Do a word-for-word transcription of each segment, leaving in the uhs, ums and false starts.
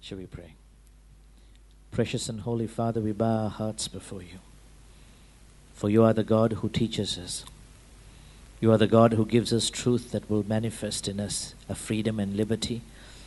Shall we pray? Precious and holy Father, we bow our hearts before you. For you are the God who teaches us. You are the God who gives us truth that will manifest in us a freedom and liberty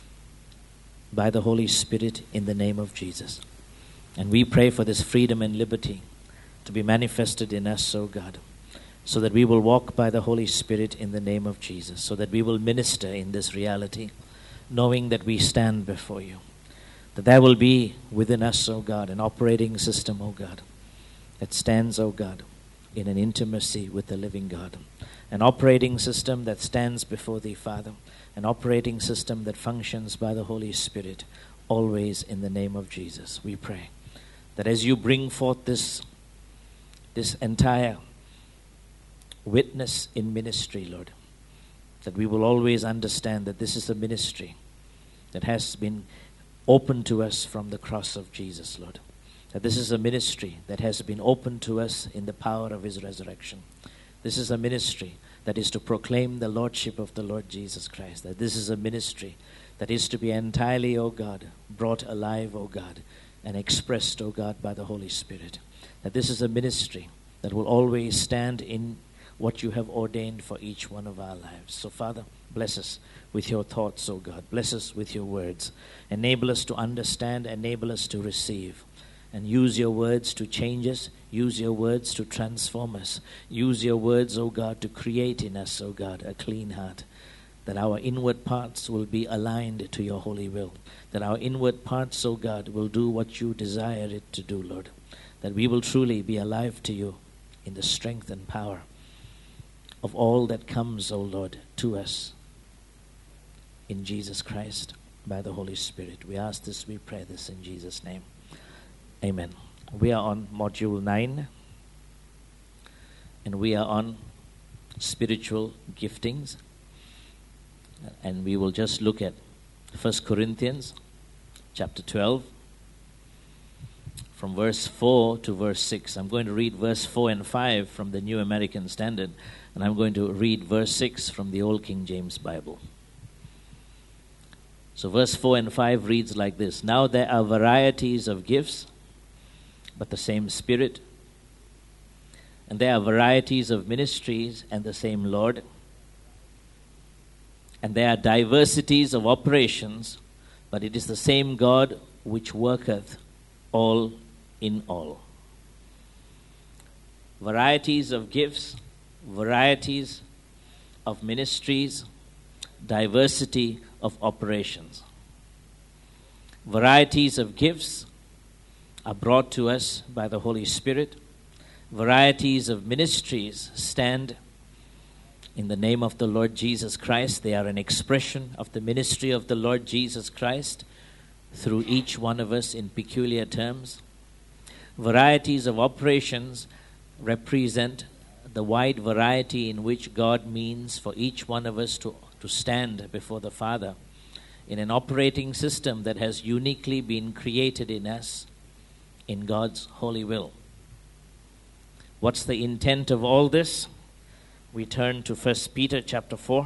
by the Holy Spirit in the name of Jesus. And we pray for this freedom and liberty to be manifested in us, O God, so that we will walk by the Holy Spirit in the name of Jesus, so that we will minister in this reality, knowing that we stand before you. That there will be within us, O God, an operating system, O God, that stands, O God, in an intimacy with the living God. An operating system that stands before thee, Father. An operating system that functions by the Holy Spirit, always in the name of Jesus. We pray that as you bring forth this, this entire witness in ministry, Lord, that we will always understand that this is a ministry that has been open to us from the cross of Jesus, Lord. That this is a ministry that has been opened to us in the power of his resurrection. This is a ministry that is to proclaim the Lordship of the Lord Jesus Christ. That this is a ministry that is to be entirely, O God, brought alive, O God, and expressed, O God, by the Holy Spirit. That this is a ministry that will always stand in what you have ordained for each one of our lives. So, Father, bless us with your thoughts, O God. Bless us with your words. Enable us to understand, enable us to receive. And use your words to change us. Use your words to transform us. Use your words, O God, to create in us, O God, a clean heart. That our inward parts will be aligned to your holy will. That our inward parts, O God, will do what you desire it to do, Lord. That we will truly be alive to you in the strength and power of all that comes, O Lord, to us in Jesus Christ by the Holy Spirit. We ask this, we pray this in Jesus' name. Amen. We are on module nine, and we are on spiritual giftings. And we will just look at First Corinthians chapter twelve, from verse four to verse six. I'm going to read verse four and five from the New American Standard, and I'm going to read verse six from the Old King James Bible. So verse four and five reads like this: Now there are varieties of gifts, but the same Spirit. And there are varieties of ministries, and the same Lord. And there are diversities of operations, but it is the same God which worketh all in all. Varieties of gifts, varieties of ministries, diversity of operations. Varieties of gifts are brought to us by the Holy Spirit. Varieties of ministries stand in the name of the Lord Jesus Christ. They are an expression of the ministry of the Lord Jesus Christ through each one of us in peculiar terms. Varieties of operations represent the wide variety in which God means for each one of us to, to stand before the Father in an operating system that has uniquely been created in us in God's holy will. What's the intent of all this? We turn to First Peter chapter four.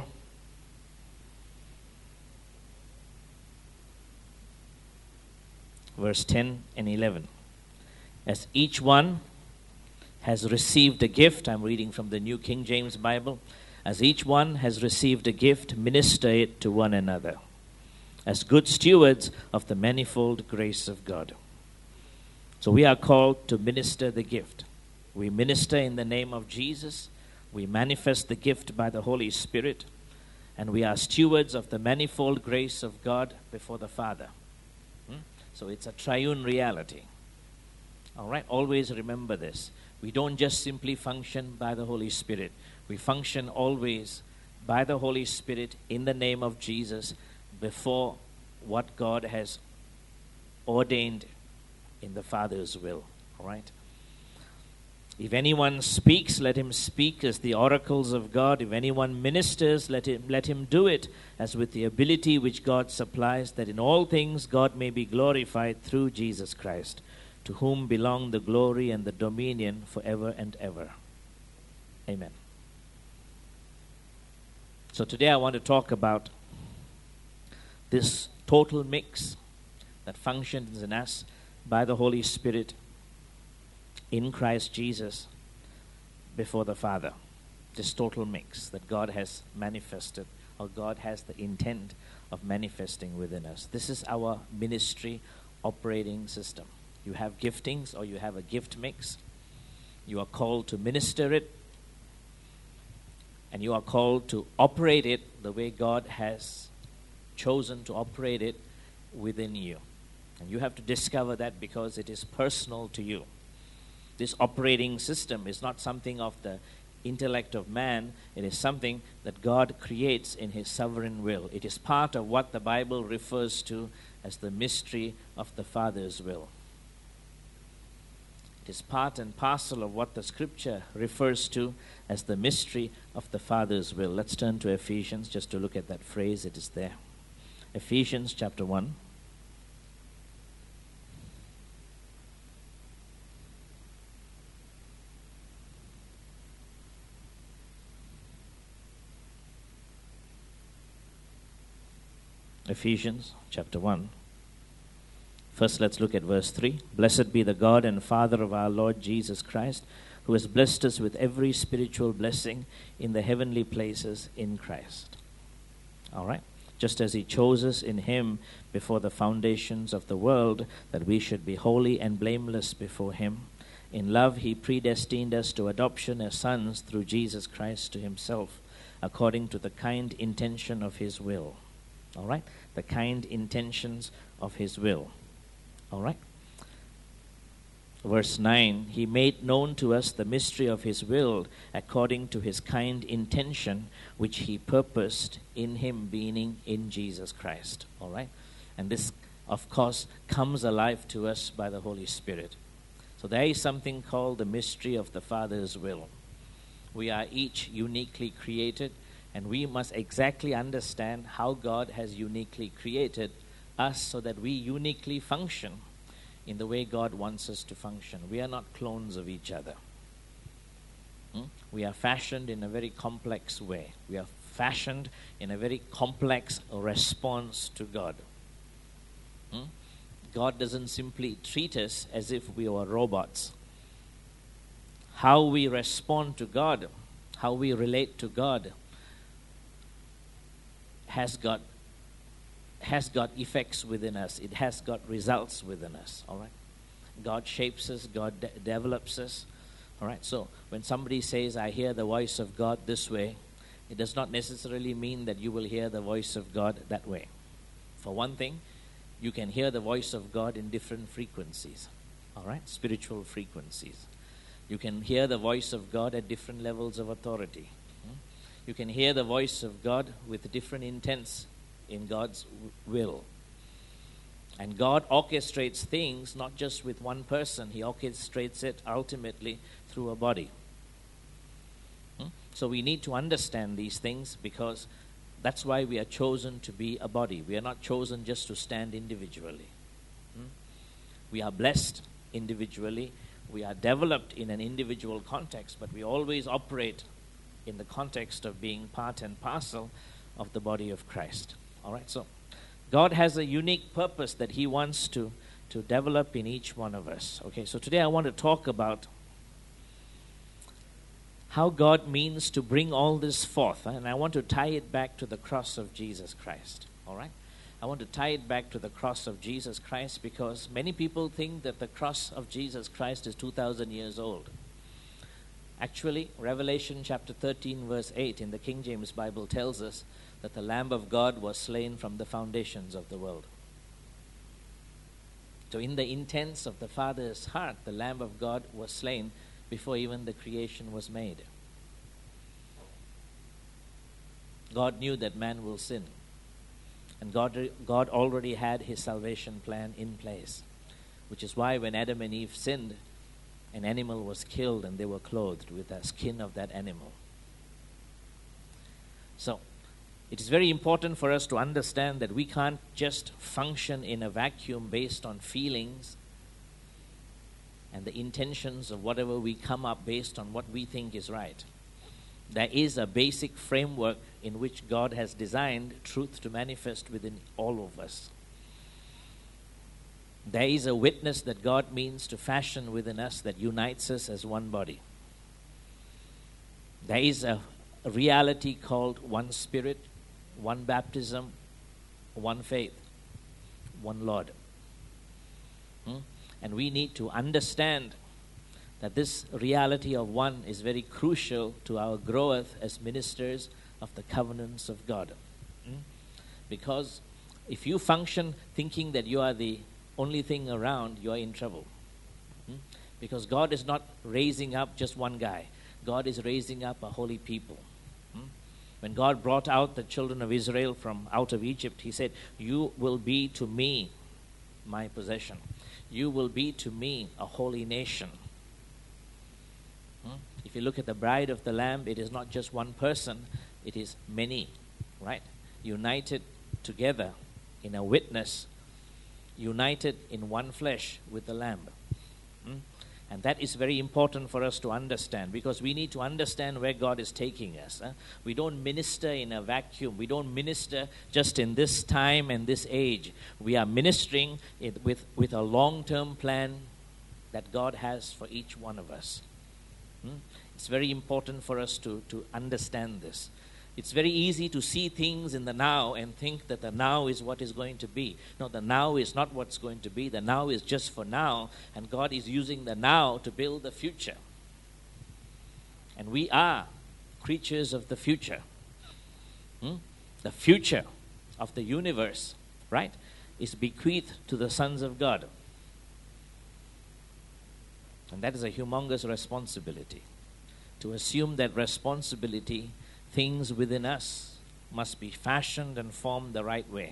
Verse ten and eleven. As each one has received a gift, I'm reading from the New King James Bible. As each one has received a gift, minister it to one another, as good stewards of the manifold grace of God. So we are called to minister the gift. We minister in the name of Jesus. We manifest the gift by the Holy Spirit. And we are stewards of the manifold grace of God before the Father. Hmm? So it's a triune reality. All right? Always remember this. We don't just simply function by the Holy Spirit. We function always by the Holy Spirit in the name of Jesus before what God has ordained in the Father's will. All right? If anyone speaks, let him speak as the oracles of God. If anyone ministers, let him, let him do it as with the ability which God supplies, that in all things God may be glorified through Jesus Christ, to whom belong the glory and the dominion forever and ever. Amen. So today I want to talk about this total mix, that functions in us by the Holy Spirit in Christ Jesus before the Father. This total mix that God has manifested, or God has the intent of manifesting within us. This is our ministry operating system. You have giftings, or you have a gift mix. You are called to minister it, and you are called to operate it the way God has chosen to operate it within you. And you have to discover that, because it is personal to you. This operating system is not something of the intellect of man. It is something that God creates in His sovereign will. It is part of what the Bible refers to as the mystery of the Father's will. It is part and parcel of what the Scripture refers to as the mystery of the Father's will. Let's turn to Ephesians just to look at that phrase. It is there. Ephesians chapter one. Ephesians chapter one. First, let's look at verse three. Blessed be the God and Father of our Lord Jesus Christ, who has blessed us with every spiritual blessing in the heavenly places in Christ. All right. Just as He chose us in Him before the foundations of the world, that we should be holy and blameless before Him. In love He predestined us to adoption as sons through Jesus Christ to Himself, according to the kind intention of His will. All right? The kind intentions of His will. All right? Verse nine, He made known to us the mystery of His will according to His kind intention, which He purposed in Him, being in Jesus Christ. All right? And this, of course, comes alive to us by the Holy Spirit. So there is something called the mystery of the Father's will. We are each uniquely created, and we must exactly understand how God has uniquely created us so that we uniquely function in the way God wants us to function. We are not clones of each other. Hmm? We are fashioned in a very complex way. We are fashioned in a very complex response to God. Hmm? God doesn't simply treat us as if we were robots. How we respond to God, how we relate to God, has got has got effects within us. It has got results within us. All right. God shapes us. God de- develops us. All right. So when somebody says, "I hear the voice of God this way," it does not necessarily mean that you will hear the voice of God that way. For one thing, you can hear the voice of God in different frequencies. All right, spiritual frequencies. You can hear the voice of God at different levels of authority. You can hear the voice of God with different intents in God's will. And God orchestrates things not just with one person. He orchestrates it ultimately through a body. Hmm? So we need to understand these things, because that's why we are chosen to be a body. We are not chosen just to stand individually. Hmm? We are blessed individually. We are developed in an individual context, but we always operate in the context of being part and parcel of the body of Christ. All right, so God has a unique purpose that He wants to, to develop in each one of us. Okay, so today I want to talk about how God means to bring all this forth, and I want to tie it back to the cross of Jesus Christ. All right, I want to tie it back to the cross of Jesus Christ, because many people think that the cross of Jesus Christ is two thousand years old. Actually, Revelation chapter thirteen verse eight in the King James Bible tells us that the Lamb of God was slain from the foundations of the world. So in the intents of the Father's heart, the Lamb of God was slain before even the creation was made. God knew that man will sin. And God, God already had His salvation plan in place, which is why when Adam and Eve sinned, an animal was killed and they were clothed with the skin of that animal. So, it is very important for us to understand that we can't just function in a vacuum based on feelings and the intentions of whatever we come up based on what we think is right. There is a basic framework in which God has designed truth to manifest within all of us. There is a witness that God means to fashion within us that unites us as one body. There is a, a reality called one Spirit, one baptism, one faith, one Lord. Hmm? And we need to understand that this reality of one is very crucial to our growth as ministers of the covenants of God. Hmm? Because if you function thinking that you are the only thing around, you are in trouble. Hmm? Because God is not raising up just one guy. God is raising up a holy people. Hmm? When God brought out the children of Israel from out of Egypt, he said, you will be to me my possession. You will be to me a holy nation. Hmm? If you look at the bride of the Lamb, it is not just one person, it is many, right? United together in a witness, united in one flesh with the Lamb. Hmm? And that is very important for us to understand, because we need to understand where God is taking us. Huh? We don't minister in a vacuum. We don't minister just in this time and this age. We are ministering it with, with a long-term plan that God has for each one of us. Hmm? It's very important for us to, to understand this. It's very easy to see things in the now and think that the now is what is going to be. No, the now is not what's going to be. The now is just for now, and God is using the now to build the future. And we are creatures of the future. Hmm? The future of the universe, right, is bequeathed to the sons of God. And that is a humongous responsibility. To assume that responsibility, things within us must be fashioned and formed the right way.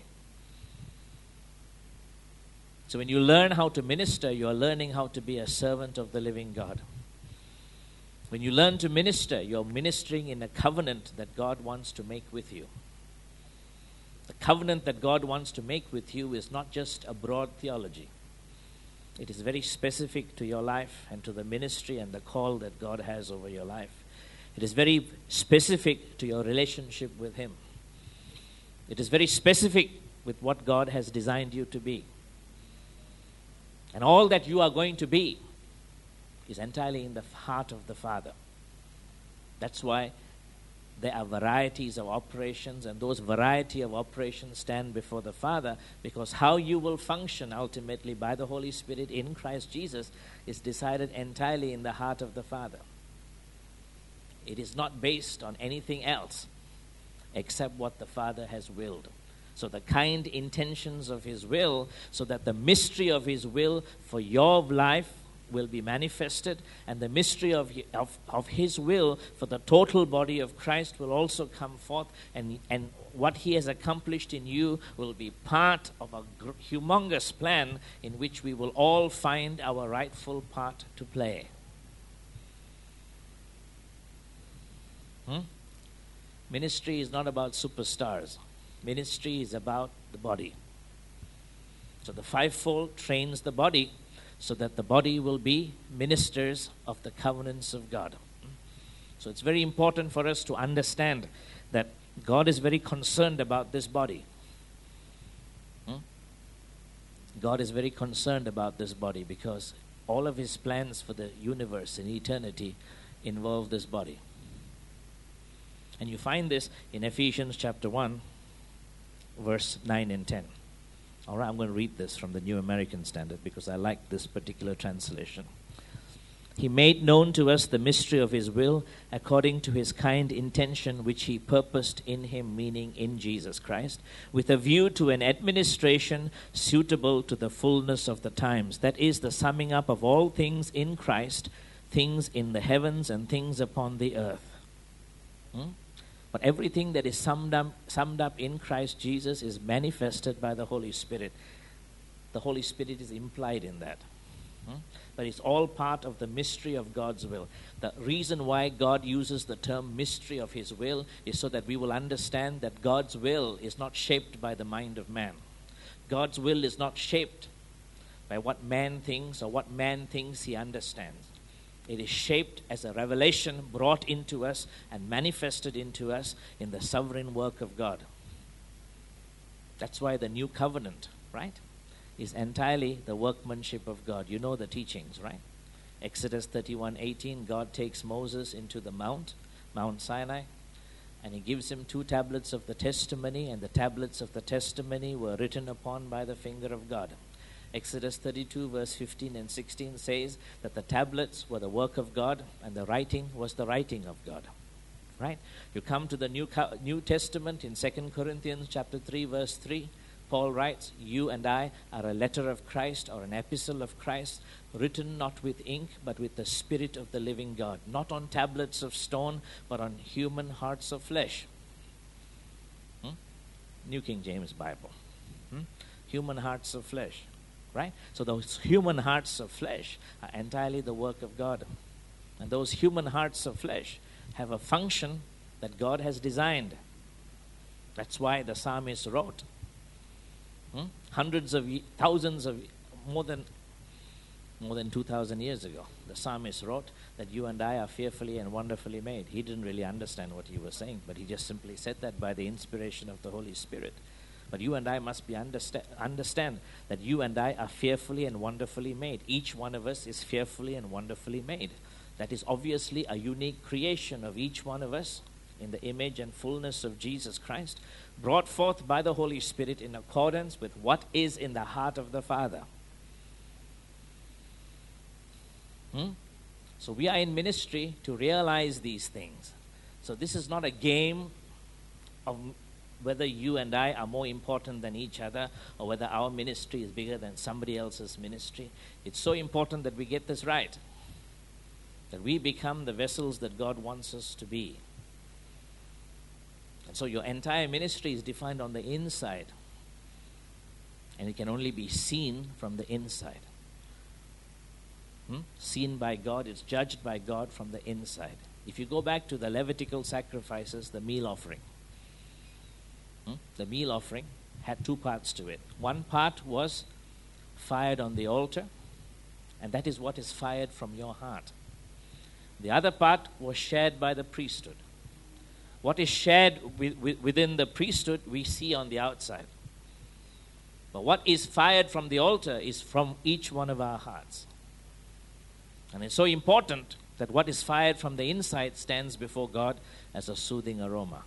So when you learn how to minister, you are learning how to be a servant of the living God. When you learn to minister, you are ministering in a covenant that God wants to make with you. The covenant that God wants to make with you is not just a broad theology. It is very specific to your life and to the ministry and the call that God has over your life. It is very specific to your relationship with Him. It is very specific with what God has designed you to be. And all that you are going to be is entirely in the heart of the Father. That's why there are varieties of operations, and those variety of operations stand before the Father, because how you will function ultimately by the Holy Spirit in Christ Jesus is decided entirely in the heart of the Father. It is not based on anything else except what the Father has willed. So the kind intentions of His will, so that the mystery of His will for your life will be manifested, and the mystery of, of, of His will for the total body of Christ will also come forth, and, and what He has accomplished in you will be part of a humongous plan in which we will all find our rightful part to play. Hmm? Ministry is not about superstars. Ministry is about the body. So the fivefold trains the body so that the body will be ministers of the covenants of God. So it's very important for us to understand that God is very concerned about this body. Hmm? God is very concerned about this body because all of His plans for the universe in eternity involve this body. And you find this in Ephesians chapter one, verse nine and ten. All right, I'm going to read this from the New American Standard because I like this particular translation. He made known to us the mystery of His will according to His kind intention which He purposed in Him, meaning in Jesus Christ, with a view to an administration suitable to the fullness of the times. That is the summing up of all things in Christ, things in the heavens and things upon the earth. Hmm? But everything that is summed up, summed up in Christ Jesus is manifested by the Holy Spirit. The Holy Spirit is implied in that. Hmm? But it's all part of the mystery of God's will. The reason why God uses the term mystery of His will is so that we will understand that God's will is not shaped by the mind of man. God's will is not shaped by what man thinks or what man thinks he understands. It is shaped as a revelation brought into us and manifested into us in the sovereign work of God. That's why the new covenant, right, is entirely the workmanship of God. You know the teachings, right? Exodus thirty-one eighteen, God takes Moses into the mount, Mount Sinai, and he gives him two tablets of the testimony, and the tablets of the testimony were written upon by the finger of God. Exodus thirty-two verse fifteen and sixteen says that the tablets were the work of God and the writing was the writing of God. Right? You come to the New New Testament in Second Corinthians chapter three verse three. Paul writes, you and I are a letter of Christ or an epistle of Christ, written not with ink but with the Spirit of the living God, not on tablets of stone but on human hearts of flesh. Hmm? New King James Bible. Hmm? Human hearts of flesh. Right? So those human hearts of flesh are entirely the work of God. And those human hearts of flesh have a function that God has designed. That's why the psalmist wrote, Hmm? Hundreds of thousands of more than more than two thousand years ago, the psalmist wrote that you and I are fearfully and wonderfully made. He didn't really understand what he was saying, but he just simply said that by the inspiration of the Holy Spirit. But you and I must be understand understand that you and I are fearfully and wonderfully made. Each one of us is fearfully and wonderfully made. That is obviously a unique creation of each one of us, in the image and fullness of Jesus Christ, brought forth by the Holy Spirit in accordance with what is in the heart of the Father. Hmm? So we are in ministry to realize these things. So this is not a game of whether you and I are more important than each other or whether our ministry is bigger than somebody else's ministry. It's so important that we get this right, that we become the vessels that God wants us to be. And so your entire ministry is defined on the inside. And it can only be seen from the inside. Hmm? Seen by God, it's judged by God from the inside. If you go back to the Levitical sacrifices, the meal offering. Hmm? The meal offering had two parts to it. One part was fired on the altar, and that is what is fired from your heart. The other part was shared by the priesthood. What is shared within the priesthood, we see on the outside. But what is fired from the altar is from each one of our hearts. And it's so important that what is fired from the inside stands before God as a soothing aroma.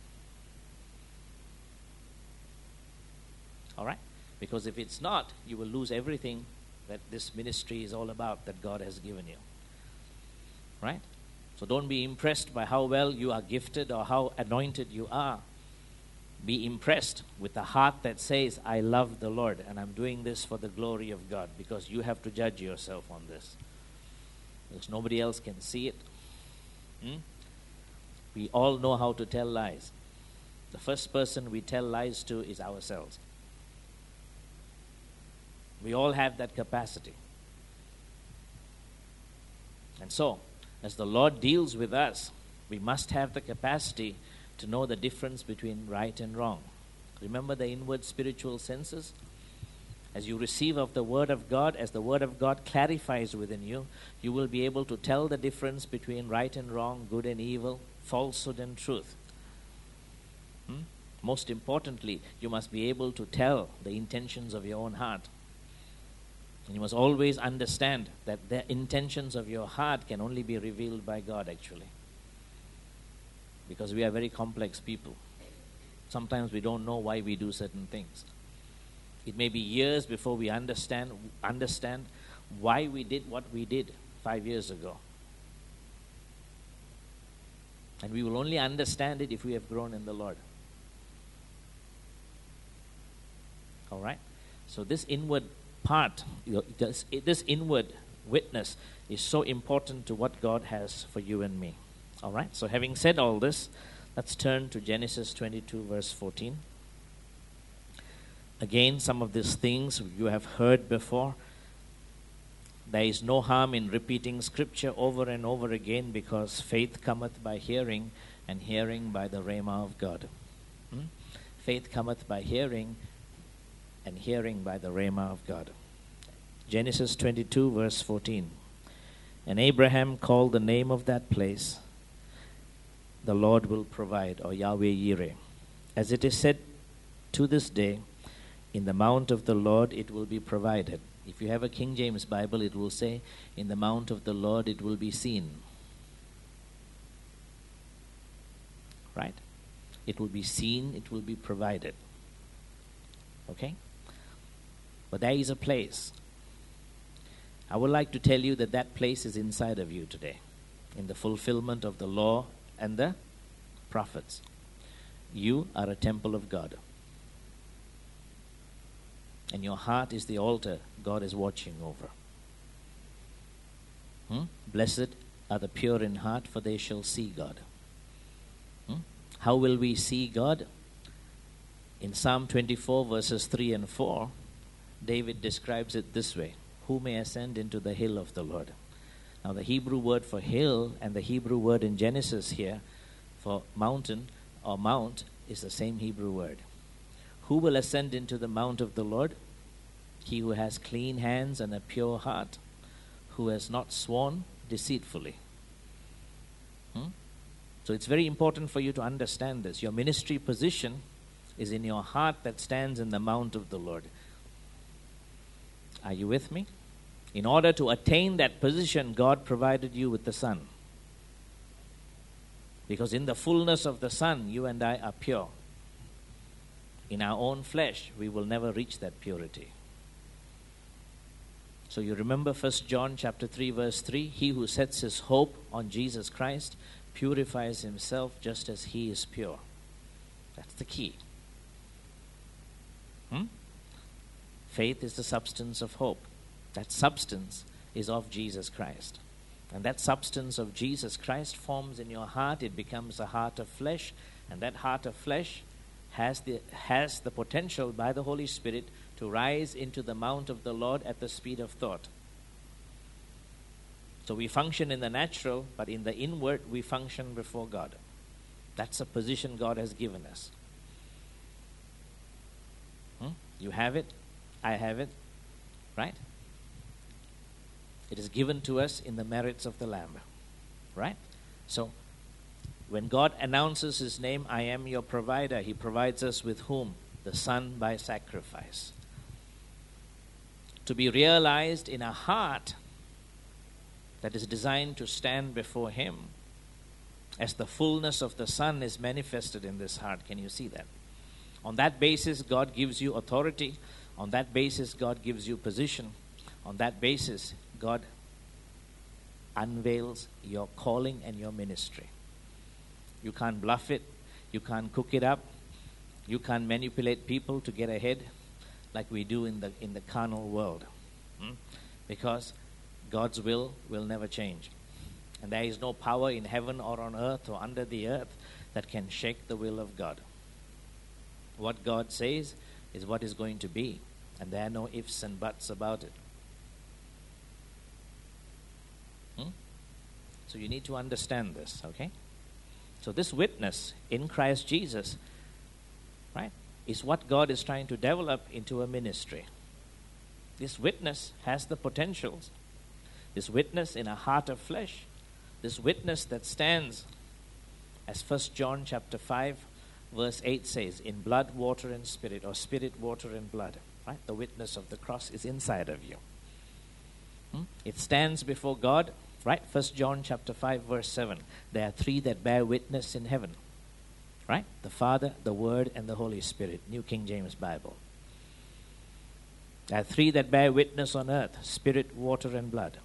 All right? Because if it's not, you will lose everything that this ministry is all about, that God has given you. Right? So don't be impressed by how well you are gifted or how anointed you are. Be impressed with the heart that says, I love the Lord and I'm doing this for the glory of God, because you have to judge yourself on this. Because nobody else can see it. Hmm? We all know how to tell lies. The first person we tell lies to is ourselves. We all have that capacity. And so, as the Lord deals with us, we must have the capacity to know the difference between right and wrong. Remember the inward spiritual senses? As you receive of the Word of God, as the Word of God clarifies within you, you will be able to tell the difference between right and wrong, good and evil, falsehood and truth. Hmm? Most importantly, you must be able to tell the intentions of your own heart. And you must always understand that the intentions of your heart can only be revealed by God, actually. Because we are very complex people. Sometimes we don't know why we do certain things. It may be years before we understand understand why we did what we did five years ago. And we will only understand it if we have grown in the Lord. All right? So this inward part, this, this inward witness is so important to what God has for you and me. All right? So having said all this, let's turn to Genesis twenty-two, verse fourteen. Again, some of these things you have heard before. There is no harm in repeating Scripture over and over again, because faith cometh by hearing, and hearing by the rhema of God. Hmm? Faith cometh by hearing, and hearing by the rhema of God. Genesis twenty-two, verse fourteen. And Abraham called the name of that place, the Lord will provide, or Yahweh Yireh. As it is said to this day, In the mount of the Lord it will be provided. If you have a King James Bible, it will say, in the mount of the Lord it will be seen. Right? It will be seen, it will be provided. Okay? But there is a place. I would like to tell you that that place is inside of you today, in the fulfillment of the law and the prophets. You are a temple of God. And your heart is the altar God is watching over. Hmm? Blessed are the pure in heart, for they shall see God. Hmm? How will we see God? In Psalm twenty-four, verses three and four, David describes it this way: who may ascend into the hill of the Lord? Now the Hebrew word for hill and the Hebrew word in Genesis here for mountain or mount is the same Hebrew word. Who will ascend into the mount of the Lord? He who has clean hands and a pure heart, who has not sworn deceitfully. Hmm? So it's very important for you to understand this. Your ministry position is in your heart that stands in the mount of the Lord. Are you with me? In order to attain that position, God provided you with the Son. Because in the fullness of the Son, you and I are pure. In our own flesh, we will never reach that purity. So you remember First John chapter three, verse three, he who sets his hope on Jesus Christ purifies himself just as he is pure. That's the key. Hmm? Faith is the substance of hope. That substance is of Jesus Christ. And that substance of Jesus Christ forms in your heart. It becomes a heart of flesh. And that heart of flesh has the, has the potential by the Holy Spirit to rise into the mount of the Lord at the speed of thought. So we function in the natural, but in the inward we function before God. That's a position God has given us. Hmm? You have it, I have it, right? It is given to us in the merits of the Lamb, right? So when God announces his name, I am your provider, he provides us with whom? The Son by sacrifice. To be realized in a heart that is designed to stand before him, as the fullness of the Son is manifested in this heart. Can you see that? On that basis, God gives you authority. On that basis, God gives you position. On that basis, God unveils your calling and your ministry. You can't bluff it. You can't cook it up. You can't manipulate people to get ahead like we do in the in the carnal world. Hmm? Because God's will will never change. And there is no power in heaven or on earth or under the earth that can shake the will of God. What God says is what is going to be. And there are no ifs and buts about it. Hmm? So you need to understand this, okay? So this witness in Christ Jesus, right, is what God is trying to develop into a ministry. This witness has the potentials. This witness in a heart of flesh. This witness that stands, as First John chapter five, verse eight says, in blood, water, and spirit, or spirit, water, and blood. Right? The witness of the cross is inside of you. Hmm? It stands before God. Right? First John chapter five, verse seven. There are three that bear witness in heaven. Right? The Father, the Word, and the Holy Spirit. New King James Bible. There are three that bear witness on earth. Spirit, water, and blood.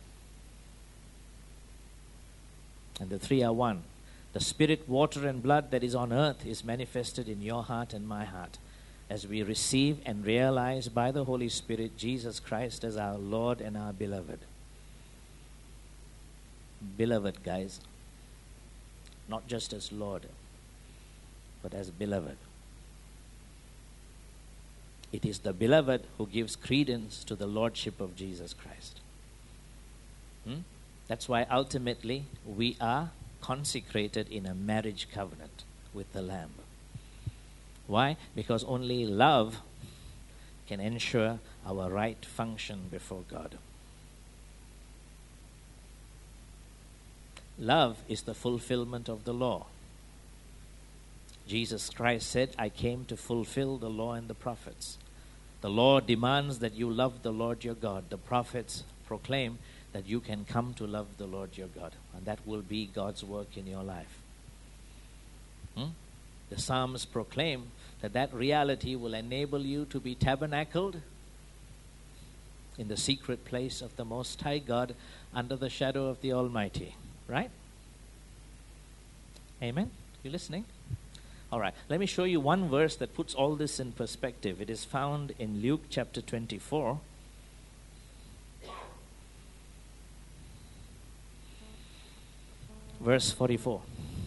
And the three are one. The spirit, water, and blood that is on earth is manifested in your heart and my heart as we receive and realize by the Holy Spirit Jesus Christ as our Lord and our beloved. Beloved, guys. Not just as Lord, but as beloved. It is the beloved who gives credence to the Lordship of Jesus Christ. Hmm? That's why ultimately we are consecrated in a marriage covenant with the Lamb. Why? Because only love can ensure our right function before God. Love is the fulfillment of the law. Jesus Christ said, I came to fulfill the law and the prophets. The law demands that you love the Lord your God. The prophets proclaim that you can come to love the Lord your God. And that will be God's work in your life. Hmm? The Psalms proclaim that that reality will enable you to be tabernacled in the secret place of the Most High God under the shadow of the Almighty. Right? Amen? You listening? All right. Let me show you one verse that puts all this in perspective. It is found in Luke chapter twenty-four. Verse forty-four.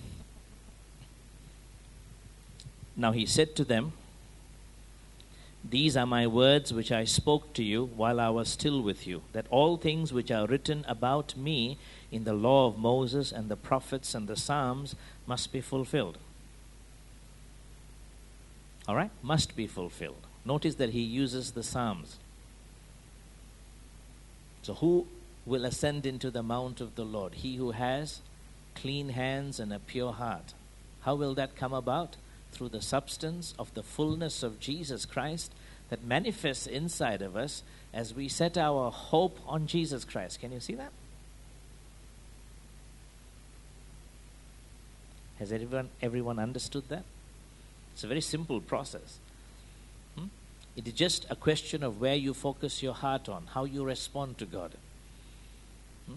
Now he said to them, "These are my words which I spoke to you while I was still with you, that all things which are written about me in the law of Moses and the prophets and the Psalms must be fulfilled." All right? Must be fulfilled. Notice that he uses the Psalms. So who will ascend into the mount of the Lord? He who has clean hands and a pure heart. How will that come about? Through the substance of the fullness of Jesus Christ that manifests inside of us as we set our hope on Jesus Christ. Can you see that? Has everyone, everyone understood that? It's a very simple process. Hmm? It is just a question of where you focus your heart on, how you respond to God. Hmm?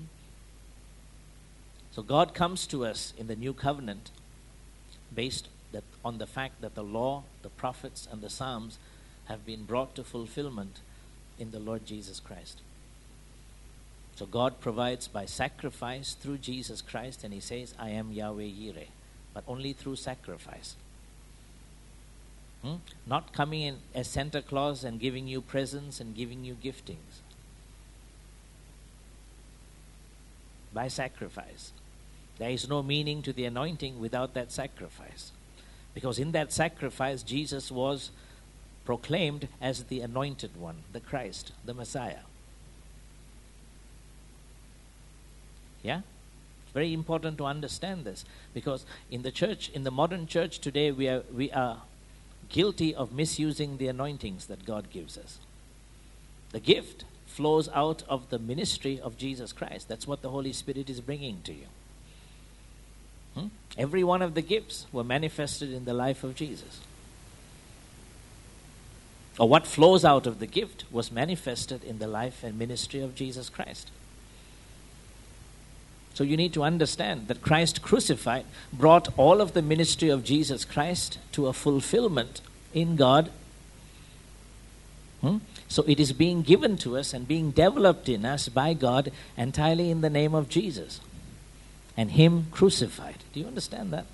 So God comes to us in the new covenant based that on the fact that the law, the prophets, and the Psalms have been brought to fulfillment in the Lord Jesus Christ. So God provides by sacrifice through Jesus Christ, and he says, "I am Yahweh Yireh," but only through sacrifice. Hmm? Not coming in as Santa Claus and giving you presents and giving you giftings. By sacrifice. There is no meaning to the anointing without that sacrifice. Because in that sacrifice, Jesus was proclaimed as the anointed one, the Christ, the Messiah. Yeah? It's very important to understand this. Because in the church, in the modern church today, we are, we are guilty of misusing the anointings that God gives us. The gift flows out of the ministry of Jesus Christ. That's what the Holy Spirit is bringing to you. Hmm? Every one of the gifts were manifested in the life of Jesus. Or what flows out of the gift was manifested in the life and ministry of Jesus Christ. So you need to understand that Christ crucified brought all of the ministry of Jesus Christ to a fulfillment in God. Hmm? So it is being given to us and being developed in us by God entirely in the name of Jesus. And him crucified. Do you understand that?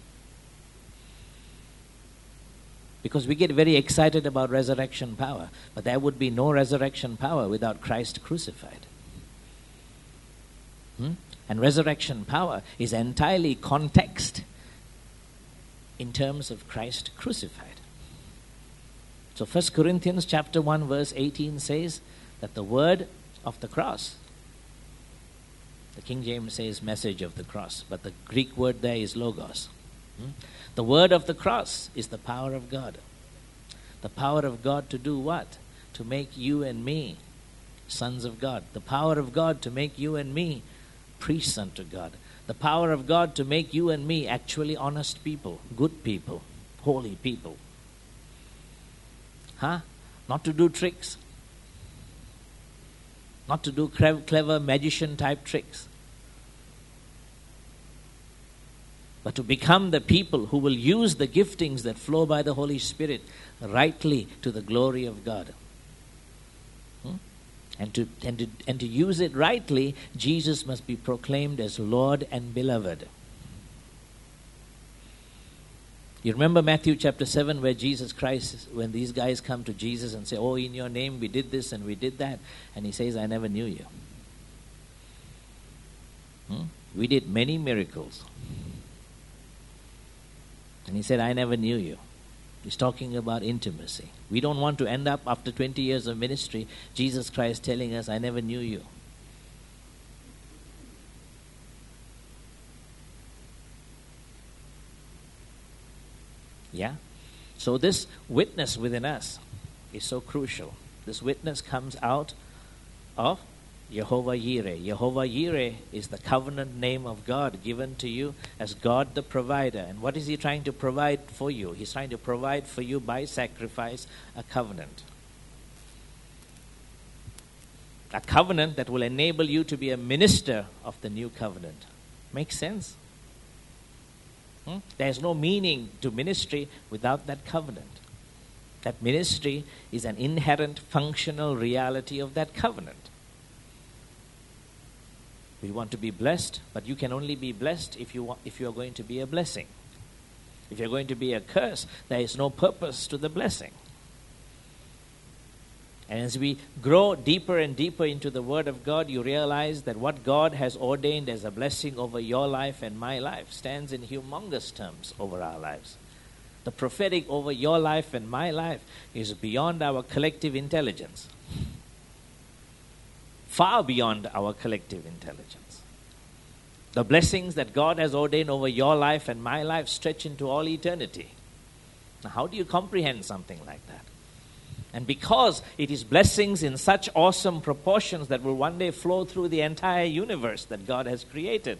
Because we get very excited about resurrection power, but there would be no resurrection power without Christ crucified. Hmm? And resurrection power is entirely context in terms of Christ crucified. So First Corinthians chapter one verse eighteen says that the word of the cross, the King James says message of the cross, but the Greek word there is logos. Hmm? The word of the cross is the power of God. The power of God to do what? To make you and me sons of God. The power of God to make you and me priests unto God. The power of God to make you and me actually honest people, good people, holy people. Huh? Not to do tricks. Not to do clever magician type tricks. But to become the people who will use the giftings that flow by the Holy Spirit rightly to the glory of God. Hmm? And to, and to, and to use it rightly, Jesus must be proclaimed as Lord and beloved. You remember Matthew chapter seven where Jesus Christ, when these guys come to Jesus and say, "Oh, in your name we did this and we did that." And he says, "I never knew you." Hmm? We did many miracles. And he said, "I never knew you." He's talking about intimacy. We don't want to end up after twenty years of ministry, Jesus Christ telling us, "I never knew you." Yeah? So this witness within us is so crucial. This witness comes out of Jehovah Yireh. Jehovah Yireh is the covenant name of God given to you as God the provider. And what is He trying to provide for you? He's trying to provide for you by sacrifice a covenant. A covenant that will enable you to be a minister of the new covenant. Makes sense? Hmm? There's no meaning to ministry without that covenant. That ministry is an inherent functional reality of that covenant. We want to be blessed, but you can only be blessed if you want, if you are going to be a blessing. If you're going to be a curse, there is no purpose to the blessing. And as we grow deeper and deeper into the Word of God, you realize that what God has ordained as a blessing over your life and my life stands in humongous terms over our lives. The prophetic over your life and my life is beyond our collective intelligence. Far beyond our collective intelligence. The blessings that God has ordained over your life and my life stretch into all eternity. Now, how do you comprehend something like that? And because it is blessings in such awesome proportions that will one day flow through the entire universe that God has created,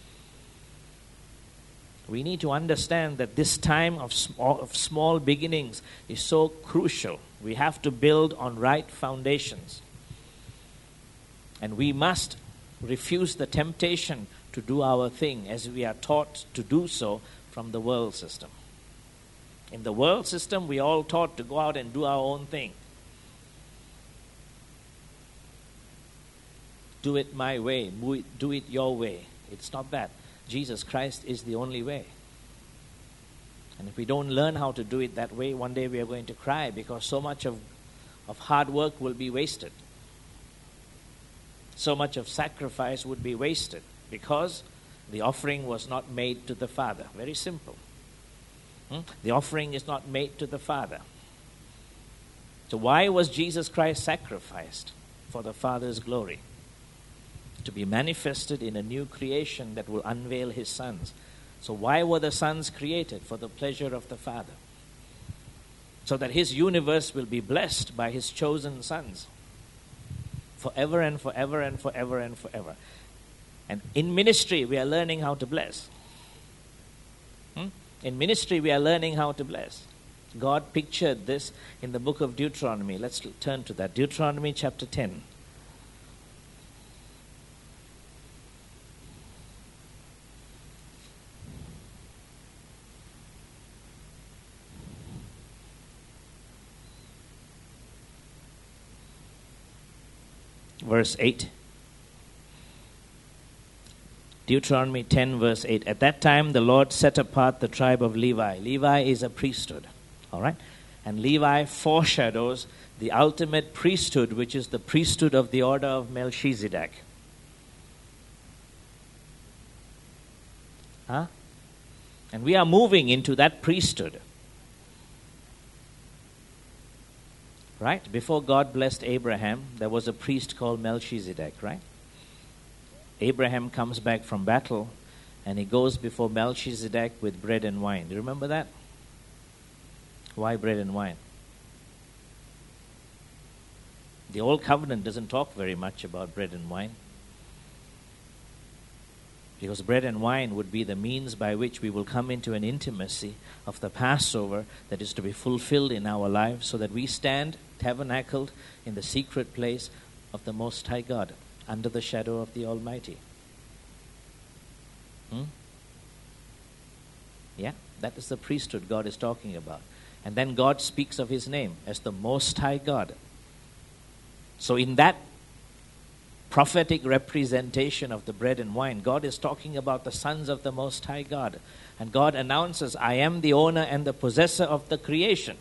we need to understand that this time of small, of small beginnings is so crucial. We have to build on right foundations. And we must refuse the temptation to do our thing as we are taught to do so from the world system. In the world system, we are all taught to go out and do our own thing. Do it my way. Do it your way. It's not that. Jesus Christ is the only way. And if we don't learn how to do it that way, one day we are going to cry because so much of, of hard work will be wasted. So much of sacrifice would be wasted because the offering was not made to the Father. Very simple. Hmm? The offering is not made to the Father. So why was Jesus Christ sacrificed? For the Father's glory. To be manifested in a new creation that will unveil His sons. So why were the sons created? For the pleasure of the Father. So that His universe will be blessed by His chosen sons. Forever and forever and forever and forever. And in ministry, we are learning how to bless. Hmm? In ministry, we are learning how to bless. God pictured this in the book of Deuteronomy. Let's turn to that. Deuteronomy chapter ten. Verse eight. Deuteronomy ten, verse eight. At that time, the Lord set apart the tribe of Levi. Levi is a priesthood. All right? And Levi foreshadows the ultimate priesthood, which is the priesthood of the order of Melchizedek. Huh? And we are moving into that priesthood. Right? Before God blessed Abraham, there was a priest called Melchizedek, right? Abraham comes back from battle and he goes before Melchizedek with bread and wine. Do you remember that? Why bread and wine? The Old Covenant doesn't talk very much about bread and wine. Because bread and wine would be the means by which we will come into an intimacy of the Passover that is to be fulfilled in our lives so that we stand tabernacled in the secret place of the Most High God, under the shadow of the Almighty. Hmm? Yeah, that is the priesthood God is talking about. And then God speaks of His name as the Most High God. So in that prophetic representation of the bread and wine, God is talking about the sons of the Most High God. And God announces, I am the owner and the possessor of the creation.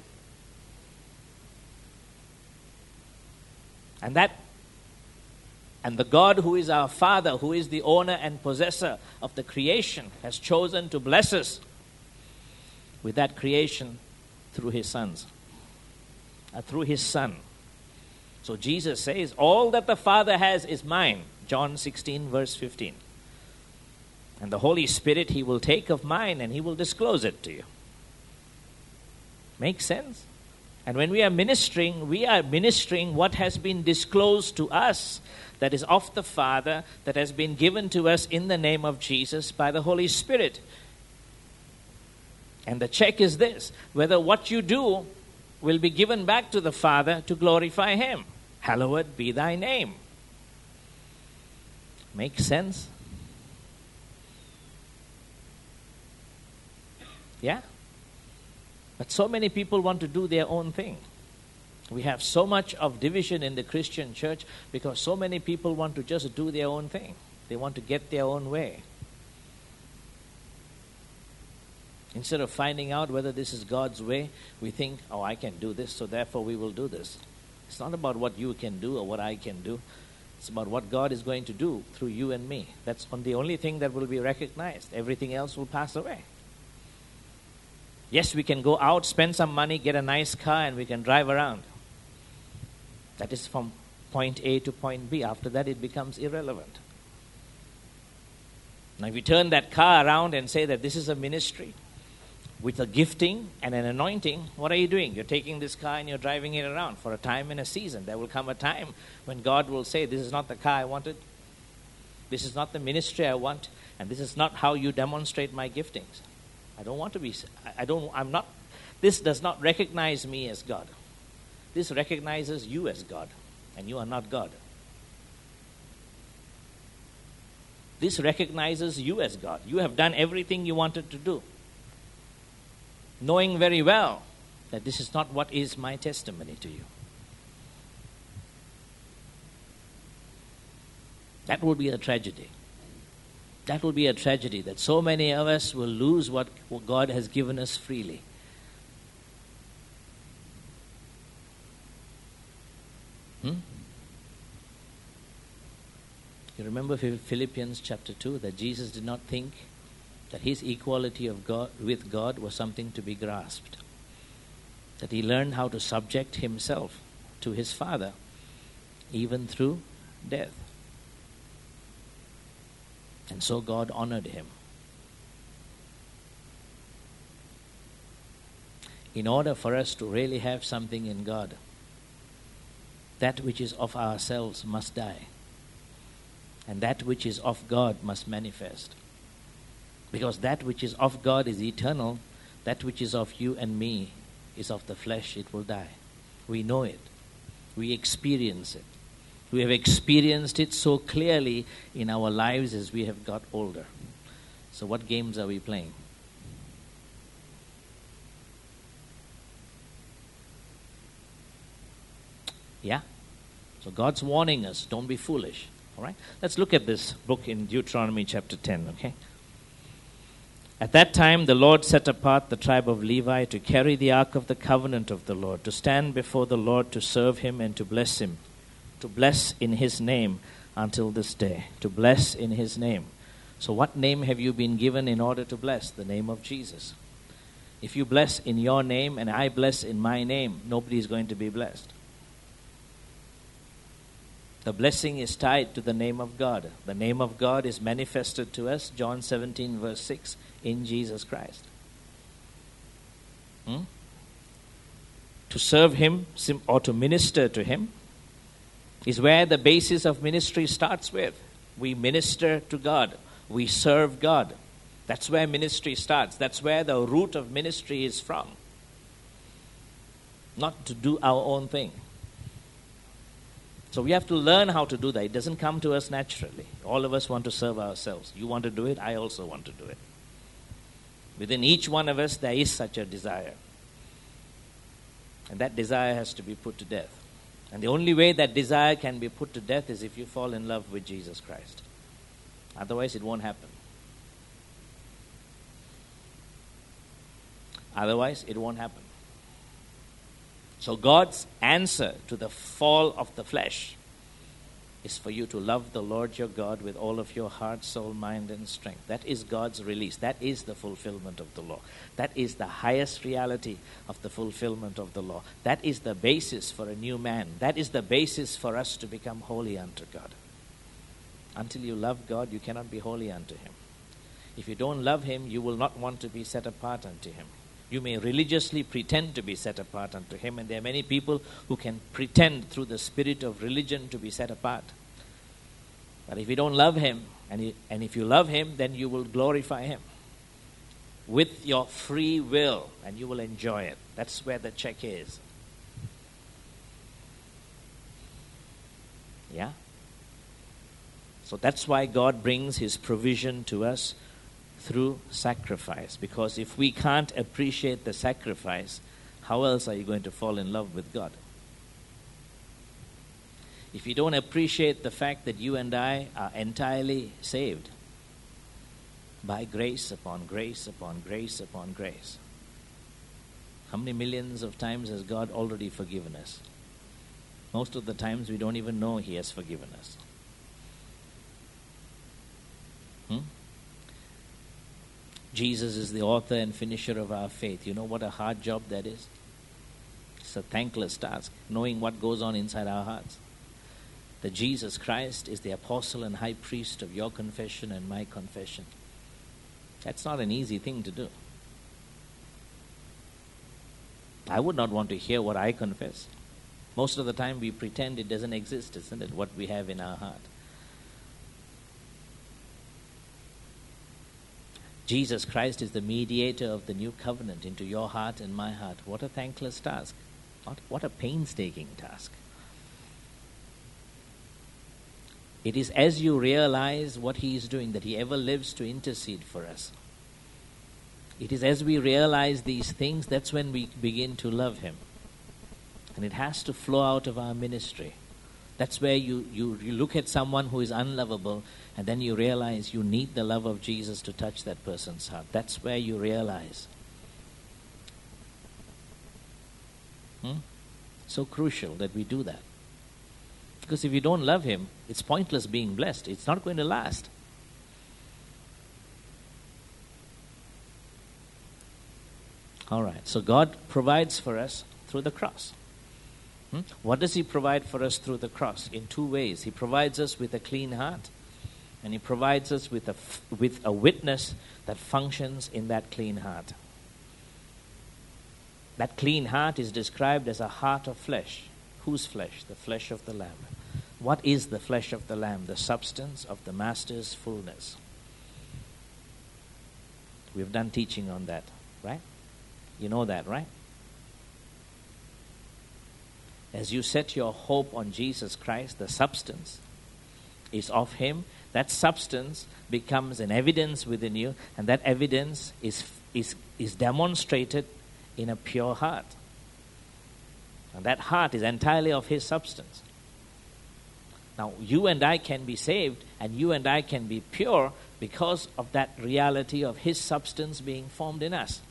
And that, and the God who is our Father, who is the owner and possessor of the creation, has chosen to bless us with that creation through His sons, uh, through His Son. So Jesus says, all that the Father has is mine. John sixteen, verse fifteen. And the Holy Spirit He will take of mine and He will disclose it to you. Makes sense? And when we are ministering, we are ministering what has been disclosed to us, that is of the Father, that has been given to us in the name of Jesus by the Holy Spirit. And the check is this, whether what you do will be given back to the Father to glorify Him. Hallowed be thy name. Makes sense? Yeah? But so many people want to do their own thing. We have so much of division in the Christian church because so many people want to just do their own thing. They want to get their own way. Instead of finding out whether this is God's way, we think, oh, I can do this, so therefore we will do this. It's not about what you can do or what I can do. It's about what God is going to do through you and me. That's the only thing that will be recognized. Everything else will pass away. Yes, we can go out, spend some money, get a nice car, and we can drive around. That is from point A to point B. After that, it becomes irrelevant. Now, if you turn that car around and say that this is a ministry with a gifting and an anointing, what are you doing? You're taking this car and you're driving it around for a time and a season. There will come a time when God will say, this is not the car I wanted. This is not the ministry I want. And this is not how you demonstrate my giftings. I don't want to be, I don't, I'm not, this does not recognize me as God. This recognizes you as God, and you are not God. This recognizes you as God. You have done everything you wanted to do, knowing very well that this is not what is my testimony to you. That would be a tragedy. That will be a tragedy, that so many of us will lose what, what God has given us freely. Hmm? You remember Philippians chapter two, that Jesus did not think that his equality of God with God was something to be grasped. That he learned how to subject himself to his Father, even through death. And so God honored him. In order for us to really have something in God, that which is of ourselves must die. And that which is of God must manifest. Because that which is of God is eternal. That which is of you and me is of the flesh. It will die. We know it. We experience it. We have experienced it so clearly in our lives as we have got older. So what games are we playing? Yeah? So God's warning us, don't be foolish. All right? Let's look at this book in Deuteronomy chapter ten, okay? At that time, the Lord set apart the tribe of Levi to carry the ark of the covenant of the Lord, to stand before the Lord to serve him and to bless him. To bless in his name until this day. To bless in his name. So what name have you been given in order to bless? The name of Jesus. If you bless in your name and I bless in my name, nobody is going to be blessed. The blessing is tied to the name of God. The name of God is manifested to us, John seventeen verse six, in Jesus Christ. Hmm? To serve him or to minister to him is where the basis of ministry starts with. We minister to God. We serve God. That's where ministry starts. That's where the root of ministry is from. Not to do our own thing. So we have to learn how to do that. It doesn't come to us naturally. All of us want to serve ourselves. You want to do it, I also want to do it. Within each one of us, there is such a desire. And that desire has to be put to death. And the only way that desire can be put to death is if you fall in love with Jesus Christ. Otherwise, it won't happen. Otherwise, it won't happen. So God's answer to the fall of the flesh is for you to love the Lord your God with all of your heart, soul, mind, and strength. That is God's release. That is the fulfillment of the law. That is the highest reality of the fulfillment of the law. That is the basis for a new man. That is the basis for us to become holy unto God. Until you love God, you cannot be holy unto him. If you don't love him, you will not want to be set apart unto him. You may religiously pretend to be set apart unto him, and there are many people who can pretend through the spirit of religion to be set apart. But if you don't love him, and, he, and if you love him, then you will glorify him with your free will, and you will enjoy it. That's where the check is. Yeah? So that's why God brings his provision to us through sacrifice. Because if we can't appreciate the sacrifice, how else are you going to fall in love with God? If you don't appreciate the fact that you and I are entirely saved by grace upon grace upon grace upon grace, how many millions of times has God already forgiven us? Most of the times we don't even know he has forgiven us. Hmm? Jesus is the author and finisher of our faith. You know what a hard job that is? It's a thankless task, knowing what goes on inside our hearts. That Jesus Christ is the apostle and high priest of your confession and my confession. That's not an easy thing to do. I would not want to hear what I confess. Most of the time we pretend it doesn't exist, isn't it? What we have in our heart. Jesus Christ is the mediator of the new covenant into your heart and my heart. What a thankless task. What, what a painstaking task. It is as you realize what he is doing that he ever lives to intercede for us. It is as we realize these things, that's when we begin to love him. And it has to flow out of our ministry. That's where you, you, you look at someone who is unlovable, and then you realize you need the love of Jesus to touch that person's heart. That's where you realize. Hmm? So crucial that we do that. Because if you don't love him, it's pointless being blessed. It's not going to last. All right, so God provides for us through the cross. Hmm? What does he provide for us through the cross? In two ways. He provides us with a clean heart, and he provides us with a, f- with a witness that functions in that clean heart. That clean heart is described as a heart of flesh. Whose flesh? The flesh of the Lamb. What is the flesh of the Lamb? The substance of the Master's fullness. We've done teaching on that, right? You know that, right? As you set your hope on Jesus Christ, the substance is of him. That substance becomes an evidence within you, and that evidence is is is demonstrated in a pure heart. And that heart is entirely of his substance. Now, you and I can be saved, and you and I can be pure because of that reality of his substance being formed in us.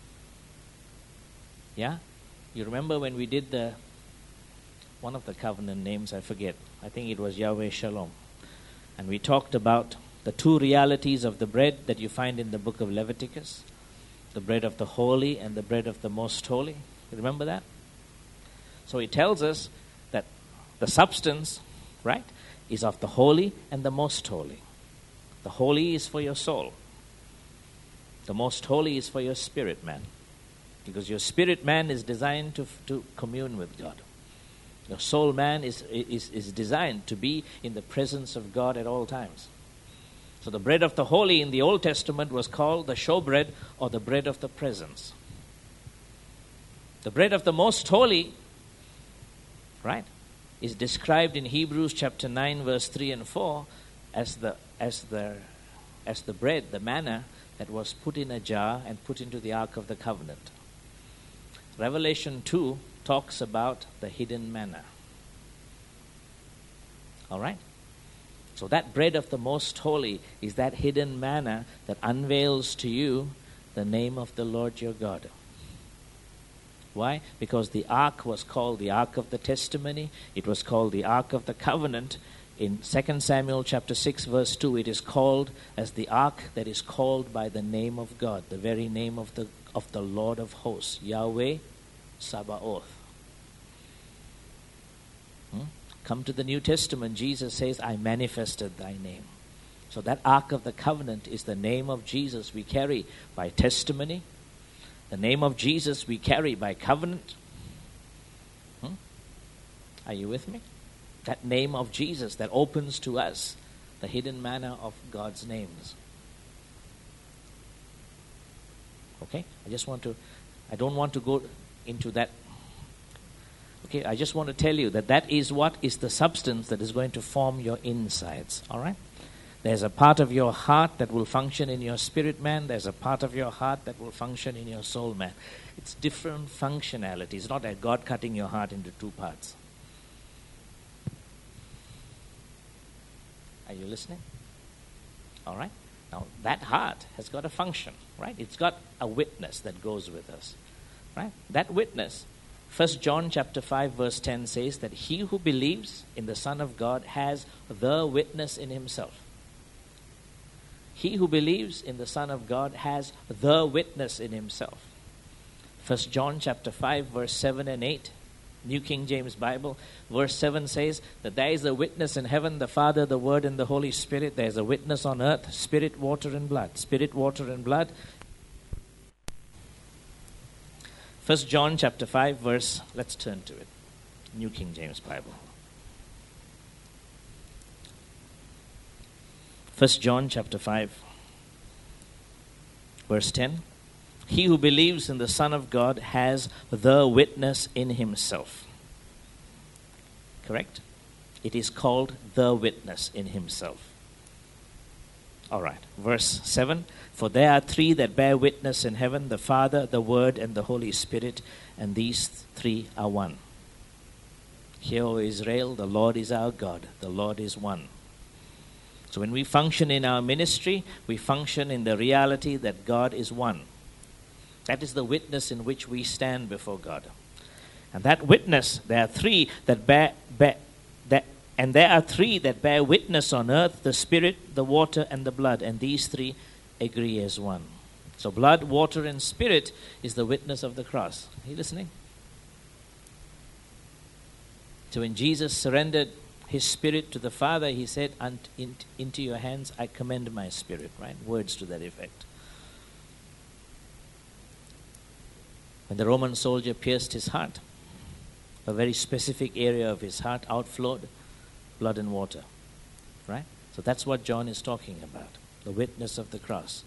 Yeah? You remember when we did the one of the covenant names, I forget. I think it was Yahweh Shalom. And we talked about the two realities of the bread that you find in the book of Leviticus. The bread of the holy and the bread of the most holy. You remember that? So it tells us that the substance, right, is of the holy and the most holy. The holy is for your soul. The most holy is for your spirit man. Because your spirit man is designed to, to commune with God. Your soul man is, is, is designed to be in the presence of God at all times. So the bread of the holy in the Old Testament was called the showbread or the bread of the presence. The bread of the most holy, right, is described in Hebrews chapter nine, verse three and four as the as the as the bread, the manna that was put in a jar and put into the Ark of the Covenant. Revelation two talks about the hidden manna. All right? So that bread of the most holy is that hidden manna that unveils to you the name of the Lord your God. Why? Because the ark was called the Ark of the Testimony. It was called the Ark of the Covenant. In Second Samuel chapter six, verse two, it is called as the ark that is called by the name of God, the very name of the of the Lord of hosts, Yahweh Sabaoth. Hmm? Come to the New Testament, Jesus says, I manifested thy name. So that Ark of the Covenant is the name of Jesus we carry by testimony, The name of Jesus we carry by covenant. Hmm? Are you with me? That name of Jesus that opens to us the hidden manner of God's names. Okay? I just want to, I don't want to go into that. Okay, I just want to tell you that that is what is the substance that is going to form your insides. All right? There's a part of your heart that will function in your spirit man. There's a part of your heart that will function in your soul man. It's different functionality. It's not like God cutting your heart into two parts. Are you listening? All right? Now, that heart has got a function, right? It's got a witness that goes with us, right? That witness, First John chapter five verse ten says that he who believes in the Son of God has the witness in himself. He who believes in the Son of God has the witness in himself. First John chapter five verse seven and eight, New King James Bible, verse seven says that there is a witness in heaven, the Father, the Word, and the Holy Spirit. There is a witness on earth, spirit, water, and blood. Spirit, water, and blood. First John chapter five verse, let's turn to it. New King James Bible. First John chapter five verse ten. He who believes in the Son of God has the witness in himself. Correct? It is called the witness in himself. All right. Verse seven. For there are three that bear witness in heaven, the Father, the Word, and the Holy Spirit, and these three are one. Hear, O Israel, the Lord is our God, the Lord is one. So when we function in our ministry, we function in the reality that God is one. That is the witness in which we stand before God. And that witness, there are three that bear, bear that, and there are three that bear witness on earth, the Spirit, the water, and the blood. And these three agree as one. So blood, water, and Spirit is the witness of the cross. Are you listening? So when Jesus surrendered his spirit to the Father, he said, into your hands I commend my spirit, right? Words to that effect. When the Roman soldier pierced his heart, a very specific area of his heart outflowed blood and water, right? So that's what John is talking about, the witness of the cross,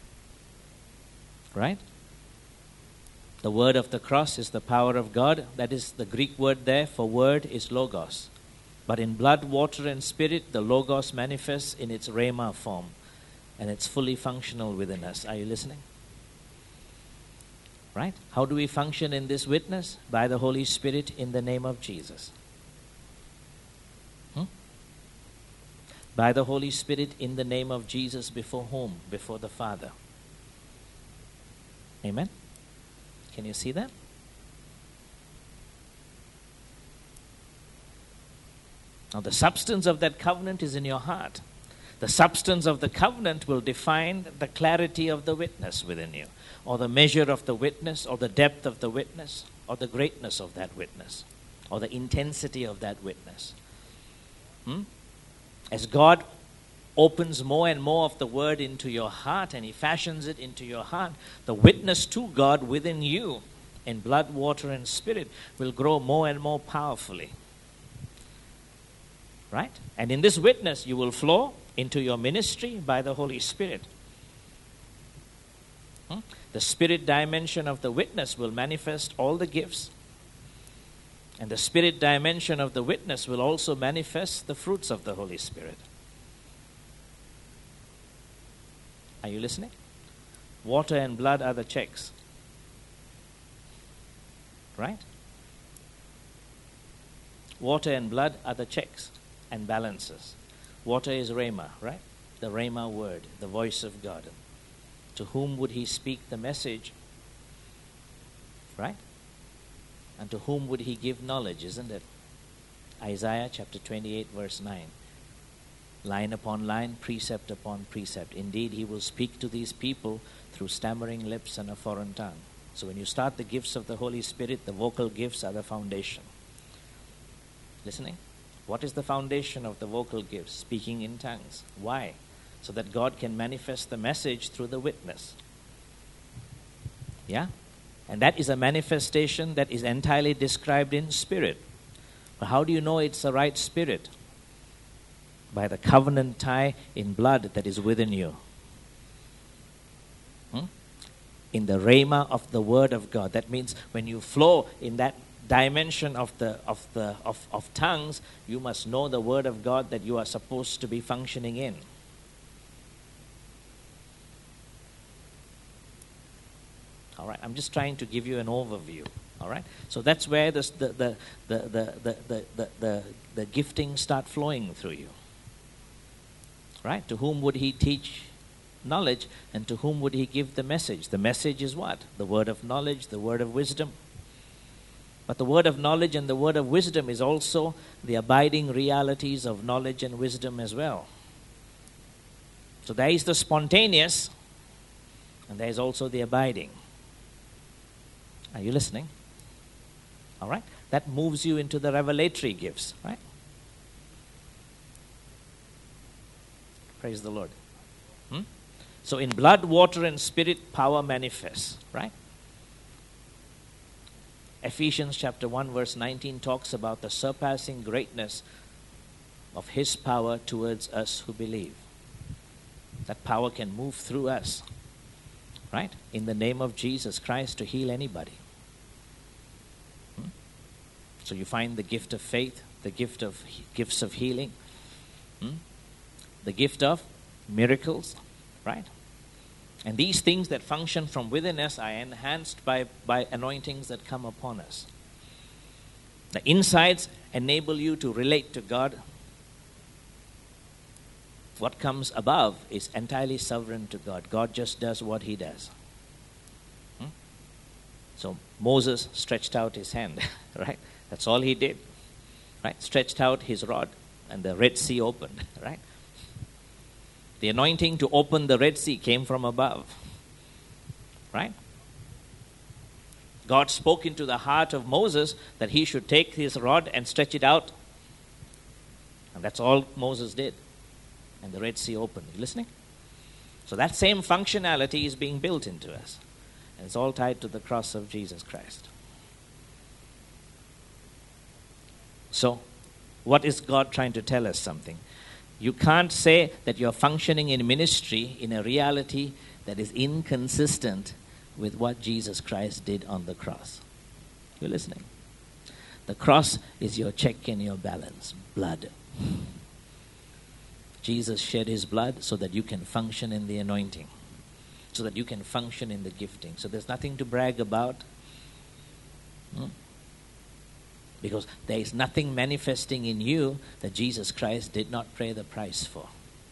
right? The word of the cross is the power of God. That is the Greek word there for word is logos. But in blood, water, and spirit, the logos manifests in its rhema form, and it's fully functional within us. Are you listening? Right? How do we function in this witness? By the Holy Spirit in the name of Jesus. Hmm? By the Holy Spirit in the name of Jesus before whom? Before the Father. Amen? Can you see that? Now the substance of that covenant is in your heart. The substance of the covenant will define the clarity of the witness within you, or the measure of the witness, or the depth of the witness, or the greatness of that witness, or the intensity of that witness. Hmm? As God opens more and more of the word into your heart and he fashions it into your heart, the witness to God within you in blood, water, and spirit will grow more and more powerfully. Right? And in this witness you will flow into your ministry by the Holy Spirit. Hmm? The spirit dimension of the witness will manifest all the gifts. And the spirit dimension of the witness will also manifest the fruits of the Holy Spirit. Are you listening? Water and blood are the checks. Right? Water and blood are the checks and balances. Water is Rhema, right? The Rhema word, the voice of God. To whom would he speak the message? Right? And to whom would he give knowledge, isn't it? Isaiah chapter twenty-eight verse nine. Line upon line, precept upon precept. Indeed, he will speak to these people through stammering lips and a foreign tongue. So when you start the gifts of the Holy Spirit, the vocal gifts are the foundation. Listening? What is the foundation of the vocal gifts? Speaking in tongues. Why? So that God can manifest the message through the witness. Yeah? And that is a manifestation that is entirely described in spirit. But how do you know it's the right spirit? By the covenant tie in blood that is within you. Hmm? In the rhema of the word of God. That means when you flow in that dimension of the of the of, of tongues, you must know the word of God that you are supposed to be functioning in. All right, I'm just trying to give you an overview. All right, so that's where this, the, the, the, the, the, the, the, the, the giftings start flowing through you. Right? To whom would he teach knowledge, and to whom would he give the message? The message is what? The word of knowledge, the word of wisdom. But the word of knowledge and the word of wisdom is also the abiding realities of knowledge and wisdom as well. So there is the spontaneous, and there is also the abiding. Are you listening? All right? That moves you into the revelatory gifts, right? Praise the Lord. Hmm? So in blood, water, and spirit, power manifests, right? Ephesians chapter one verse nineteen talks about the surpassing greatness of his power towards us who believe. That power can move through us, right? In the name of Jesus Christ to heal anybody. Hmm? So you find the gift of faith, the gift of gifts of healing, hmm? the gift of miracles, right? And these things that function from within us are enhanced by, by anointings that come upon us. The insides enable you to relate to God. What comes above is entirely sovereign to God. God just does what he does. Hmm? So Moses stretched out his hand, right? That's all he did, right? Stretched out his rod and the Red Sea opened, right? The anointing to open the Red Sea came from above, right? God spoke into the heart of Moses that he should take his rod and stretch it out. And that's all Moses did. And the Red Sea opened. You listening? So that same functionality is being built into us. And it's all tied to the cross of Jesus Christ. So, what is God trying to tell us something? You can't say that you're functioning in ministry in a reality that is inconsistent with what Jesus Christ did on the cross. You're listening? The cross is your check and your balance. Blood. Jesus shed his blood so that you can function in the anointing, so that you can function in the gifting. So there's nothing to brag about. Hmm? Because there is nothing manifesting in you that Jesus Christ did not pay the price for.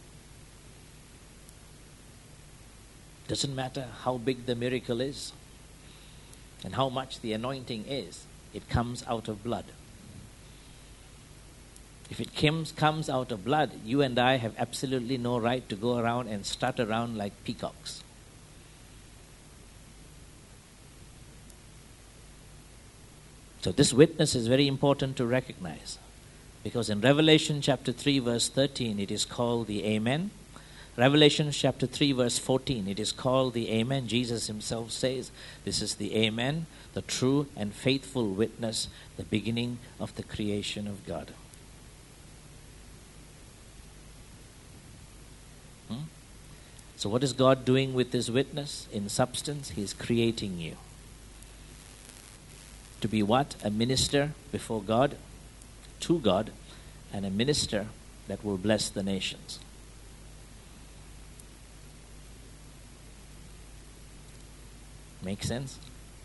Doesn't matter how big the miracle is and how much the anointing is, it comes out of blood. If it comes, comes out of blood, you and I have absolutely no right to go around and strut around like peacocks. So this witness is very important to recognize, because in Revelation chapter three verse thirteen it is called the Amen. Revelation chapter three verse fourteen it is called the Amen. Jesus himself says this is the Amen, the true and faithful witness, the beginning of the creation of God. Hmm? So what is God doing with this witness? In substance, he is creating you. To be what? A minister before God, to God, and a minister that will bless the nations. Make sense?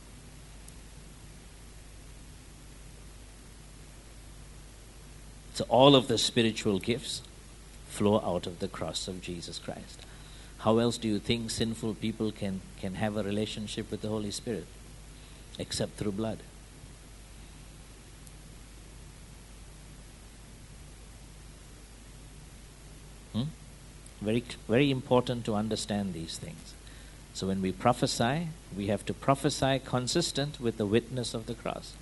So all of the spiritual gifts flow out of the cross of Jesus Christ. How else do you think sinful people can, can have a relationship with the Holy Spirit? Except through blood. Hmm? Very, very important to understand these things. So when we prophesy, we have to prophesy consistent with the witness of the cross.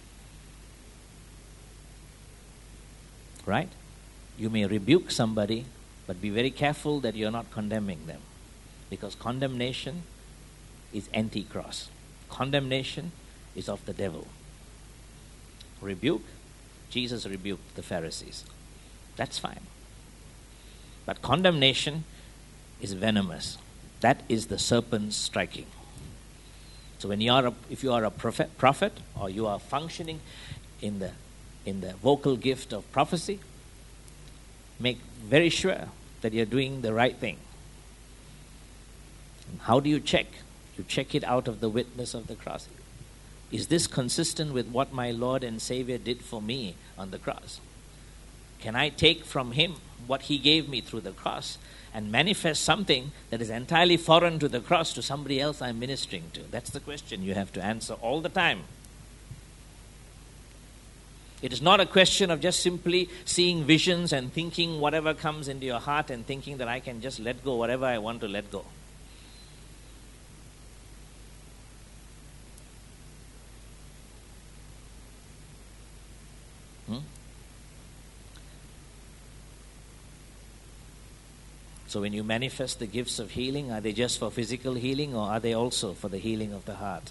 Right? You may rebuke somebody, but be very careful that you're not condemning them. Because condemnation is anti-cross. Condemnation is of the devil. Rebuke, Jesus rebuked the Pharisees. That's fine. But condemnation is venomous. That is the serpent's striking. So when you are, a, if you are a prophet, prophet, or you are functioning in the in the vocal gift of prophecy, make very sure that you're doing the right thing. And how do you check? You check it out of the witness of the cross. Is this consistent with what my Lord and Savior did for me on the cross? Can I take from him what he gave me through the cross and manifest something that is entirely foreign to the cross to somebody else I'm ministering to? That's the question you have to answer all the time. It is not a question of just simply seeing visions and thinking whatever comes into your heart and thinking that I can just let go whatever I want to let go. Hmm? So when you manifest the gifts of healing, are they just for physical healing, or are they also for the healing of the heart?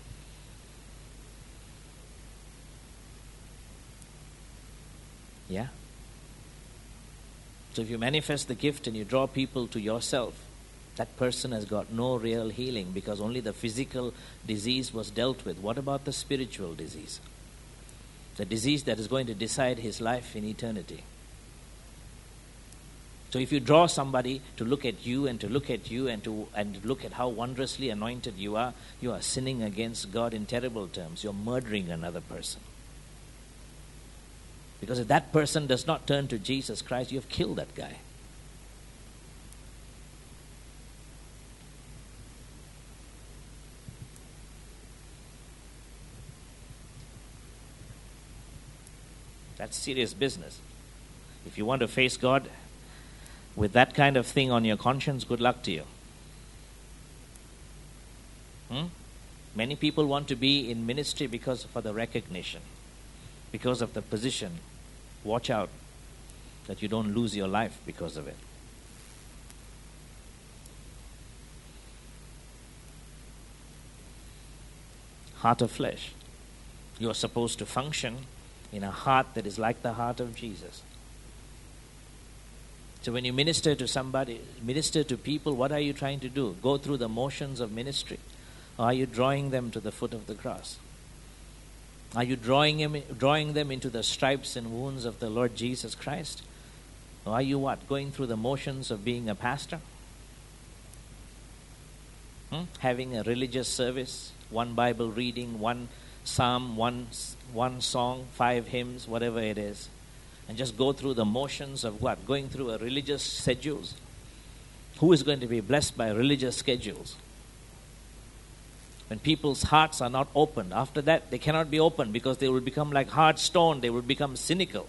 Yeah? So if you manifest the gift and you draw people to yourself, that person has got no real healing because only the physical disease was dealt with. What about the spiritual disease? The disease that is going to decide his life in eternity. So if you draw somebody to look at you and to look at you and to and look at how wondrously anointed you are, you are sinning against God in terrible terms. You're murdering another person. Because if that person does not turn to Jesus Christ, you have killed that guy. That's serious business. If you want to face God with that kind of thing on your conscience, good luck to you. Hmm? Many people want to be in ministry because for the recognition, because of the position. Watch out that you don't lose your life because of it. Heart of flesh. You are supposed to function in a heart that is like the heart of Jesus. So when you minister to somebody, minister to people, what are you trying to do? Go through the motions of ministry? Or are you drawing them to the foot of the cross? Are you drawing him, drawing them into the stripes and wounds of the Lord Jesus Christ? Or are you what? Going through the motions of being a pastor? Hmm? Having a religious service, one Bible reading, one psalm, one, one song, five hymns, whatever it is. And just go through the motions of what? Going through a religious schedules? Who is going to be blessed by religious schedules? When people's hearts are not opened, after that they cannot be opened because they will become like hard stone, they will become cynical.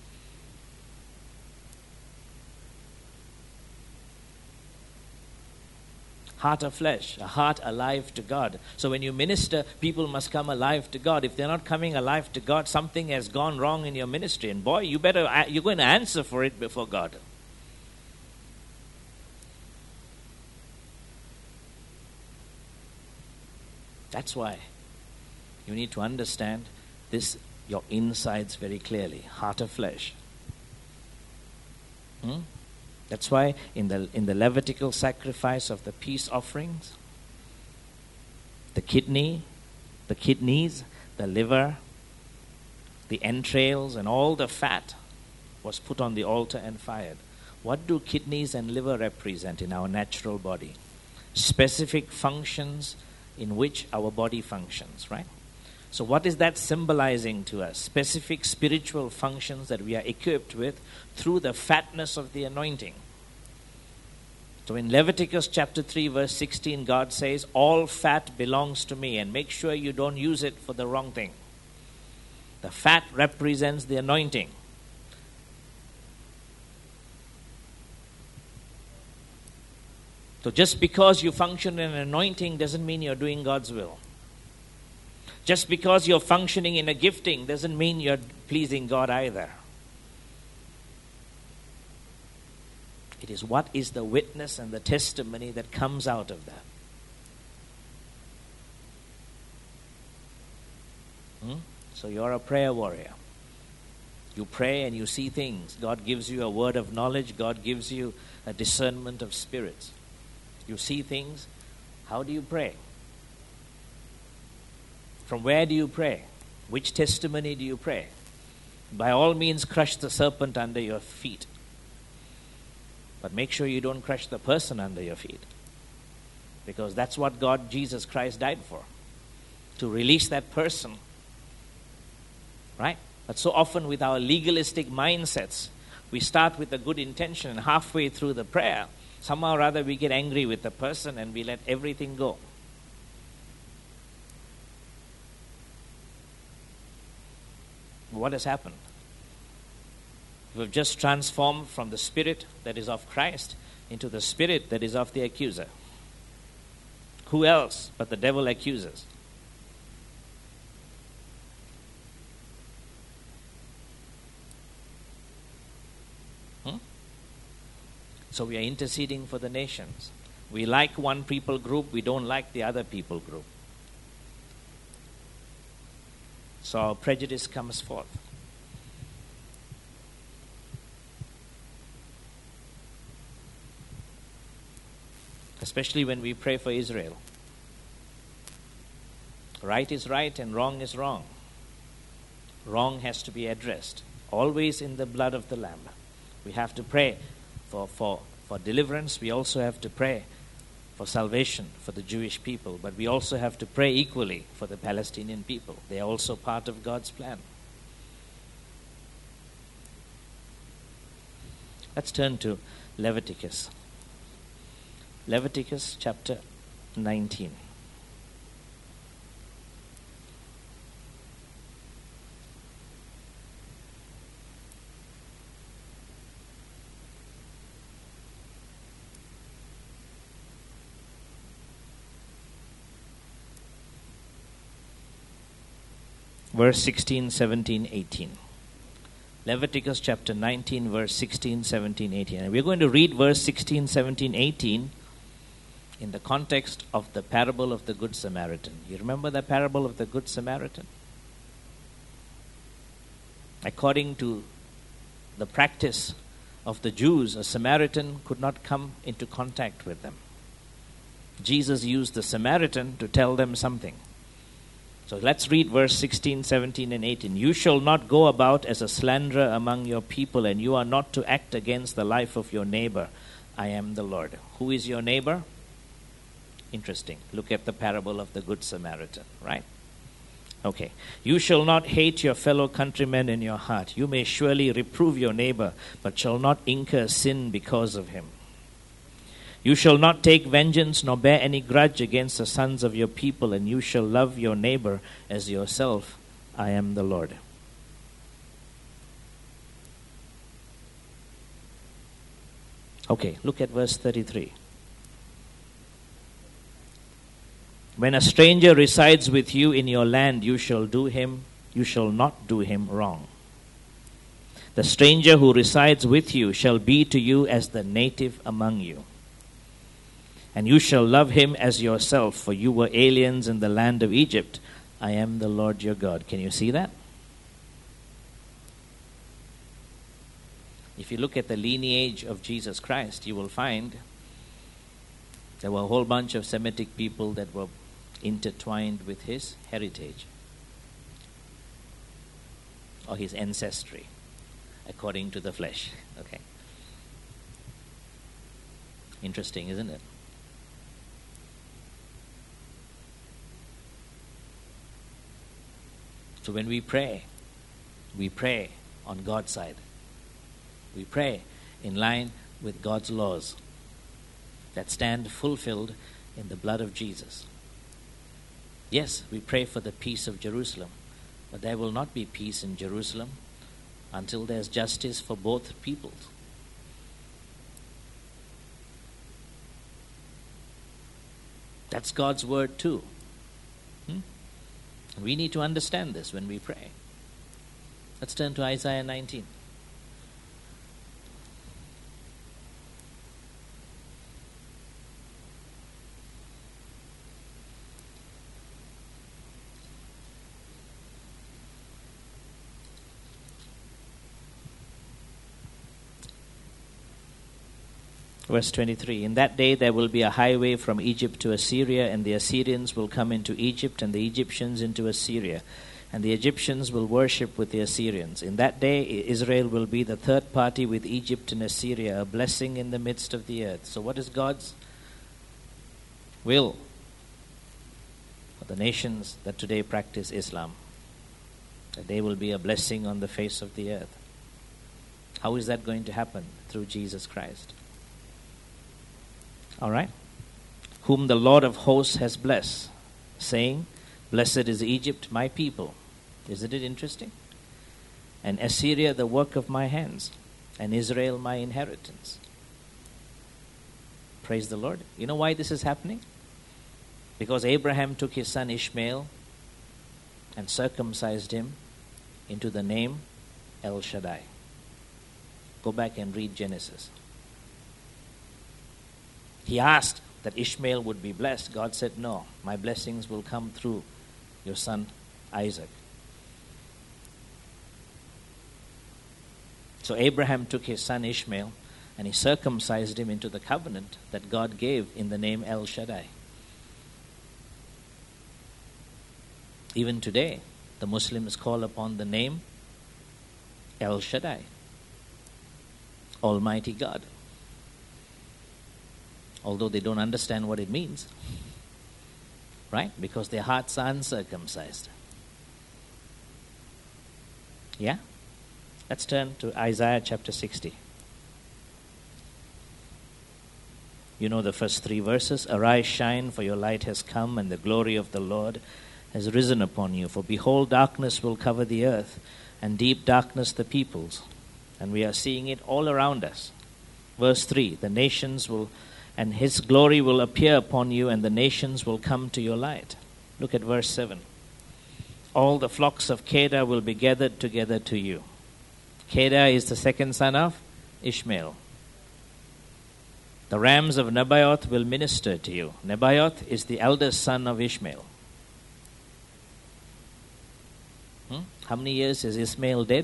Heart of flesh, a heart alive to God. So when you minister, people must come alive to God. If they're not coming alive to God, something has gone wrong in your ministry. And boy, you better, you're going to answer for it before God. That's why you need to understand this, your insides very clearly. Heart of flesh. Hmm? That's why in the in the Levitical sacrifice of the peace offerings, the kidney, the kidneys, the liver, the entrails, and all the fat was put on the altar and fired. What do kidneys and liver represent in our natural body? Specific functions in which our body functions, right? So what is that symbolizing to us? Specific spiritual functions that we are equipped with through the fatness of the anointing. So in Leviticus chapter three verse sixteen, God says, all fat belongs to me, and make sure you don't use it for the wrong thing. The fat represents the anointing. So just because you function in an anointing doesn't mean you're doing God's will. Just because you're functioning in a gifting doesn't mean you're pleasing God either. It is what is the witness and the testimony that comes out of that. So you're a prayer warrior. You pray and you see things. God gives you a word of knowledge. God gives you a discernment of spirits. You see things. How do you pray? From where do you pray? Which testimony do you pray? By all means, crush the serpent under your feet. But make sure you don't crush the person under your feet. Because that's what God, Jesus Christ, died for. To release that person. Right? But so often with our legalistic mindsets, we start with a good intention and halfway through the prayer, somehow or other we get angry with the person and we let everything go. What has happened? We've just transformed from the spirit that is of Christ into the spirit that is of the accuser. Who else but the devil accuses? Hmm? So we are interceding for the nations. We like one people group, we don't like the other people group. So our prejudice comes forth. Especially when we pray for Israel. Right is right and wrong is wrong. Wrong has to be addressed. Always in the blood of the Lamb. We have to pray for, for, for deliverance. We also have to pray for salvation for the Jewish people. But we also have to pray equally for the Palestinian people. They are also part of God's plan. Let's turn to Leviticus. Leviticus chapter nineteen. Verse sixteen, seventeen, eighteen. Leviticus chapter nineteen, verse sixteen, seventeen, eighteen. And we're going to read verse sixteen, seventeen, eighteen in the context of the parable of the Good Samaritan. You remember the parable of the Good Samaritan? According to the practice of the Jews, a Samaritan could not come into contact with them. Jesus used the Samaritan to tell them something. So let's read verse sixteen, seventeen, and eighteen. You shall not go about as a slanderer among your people, and you are not to act against the life of your neighbor. I am the Lord. Who is your neighbor? Interesting. Look at the parable of the Good Samaritan, right? Okay. You shall not hate your fellow countrymen in your heart. You may surely reprove your neighbor, but shall not incur sin because of him. You shall not take vengeance nor bear any grudge against the sons of your people, and you shall love your neighbor as yourself. I am the Lord. Okay, look at verse thirty-three. When a stranger resides with you in your land, you shall do him, you shall not do him wrong. The stranger who resides with you shall be to you as the native among you. And you shall love him as yourself, for you were aliens in the land of Egypt. I am the Lord your God. Can you see that? If you look at the lineage of Jesus Christ, you will find there were a whole bunch of Semitic people that were intertwined with his heritage or his ancestry, according to the flesh. Okay. Interesting, isn't it? So when we pray, we pray on God's side. We pray in line with God's laws that stand fulfilled in the blood of Jesus. Yes, we pray for the peace of Jerusalem, but there will not be peace in Jerusalem until there's justice for both peoples. That's God's word too. Hmm? We need to understand this when we pray. Let's turn to Isaiah nineteen. Verse twenty-three, in that day there will be a highway from Egypt to Assyria, and the Assyrians will come into Egypt, and the Egyptians into Assyria, and the Egyptians will worship with the Assyrians. In that day Israel will be the third party with Egypt and Assyria, a blessing in the midst of the earth. So what is God's will for the nations that today practice Islam? That they will be a blessing on the face of the earth. How is that going to happen? Through Jesus Christ. All right? Whom the Lord of hosts has blessed, saying, blessed is Egypt, my people. Isn't it interesting? And Assyria, the work of my hands, and Israel, my inheritance. Praise the Lord. You know why this is happening? Because Abraham took his son Ishmael and circumcised him into the name El Shaddai. Go back and read Genesis. He asked that Ishmael would be blessed. God said, no, my blessings will come through your son Isaac. So Abraham took his son Ishmael and he circumcised him into the covenant that God gave in the name El Shaddai. Even today, the Muslims call upon the name El Shaddai, Almighty God. Although they don't understand what it means. Right? Because their hearts are uncircumcised. Yeah? Let's turn to Isaiah chapter sixty. You know the first three verses. Arise, shine, for your light has come, and the glory of the Lord has risen upon you. For behold, darkness will cover the earth, and deep darkness the peoples. And we are seeing it all around us. Verse three, the nations will, and his glory will appear upon you, and the nations will come to your light. Look at verse seven. All the flocks of Kedar will be gathered together to you. Kedar is the second son of Ishmael. The rams of Nebaioth will minister to you. Nebaioth is the eldest son of Ishmael. Hmm? How many years is Ishmael dead?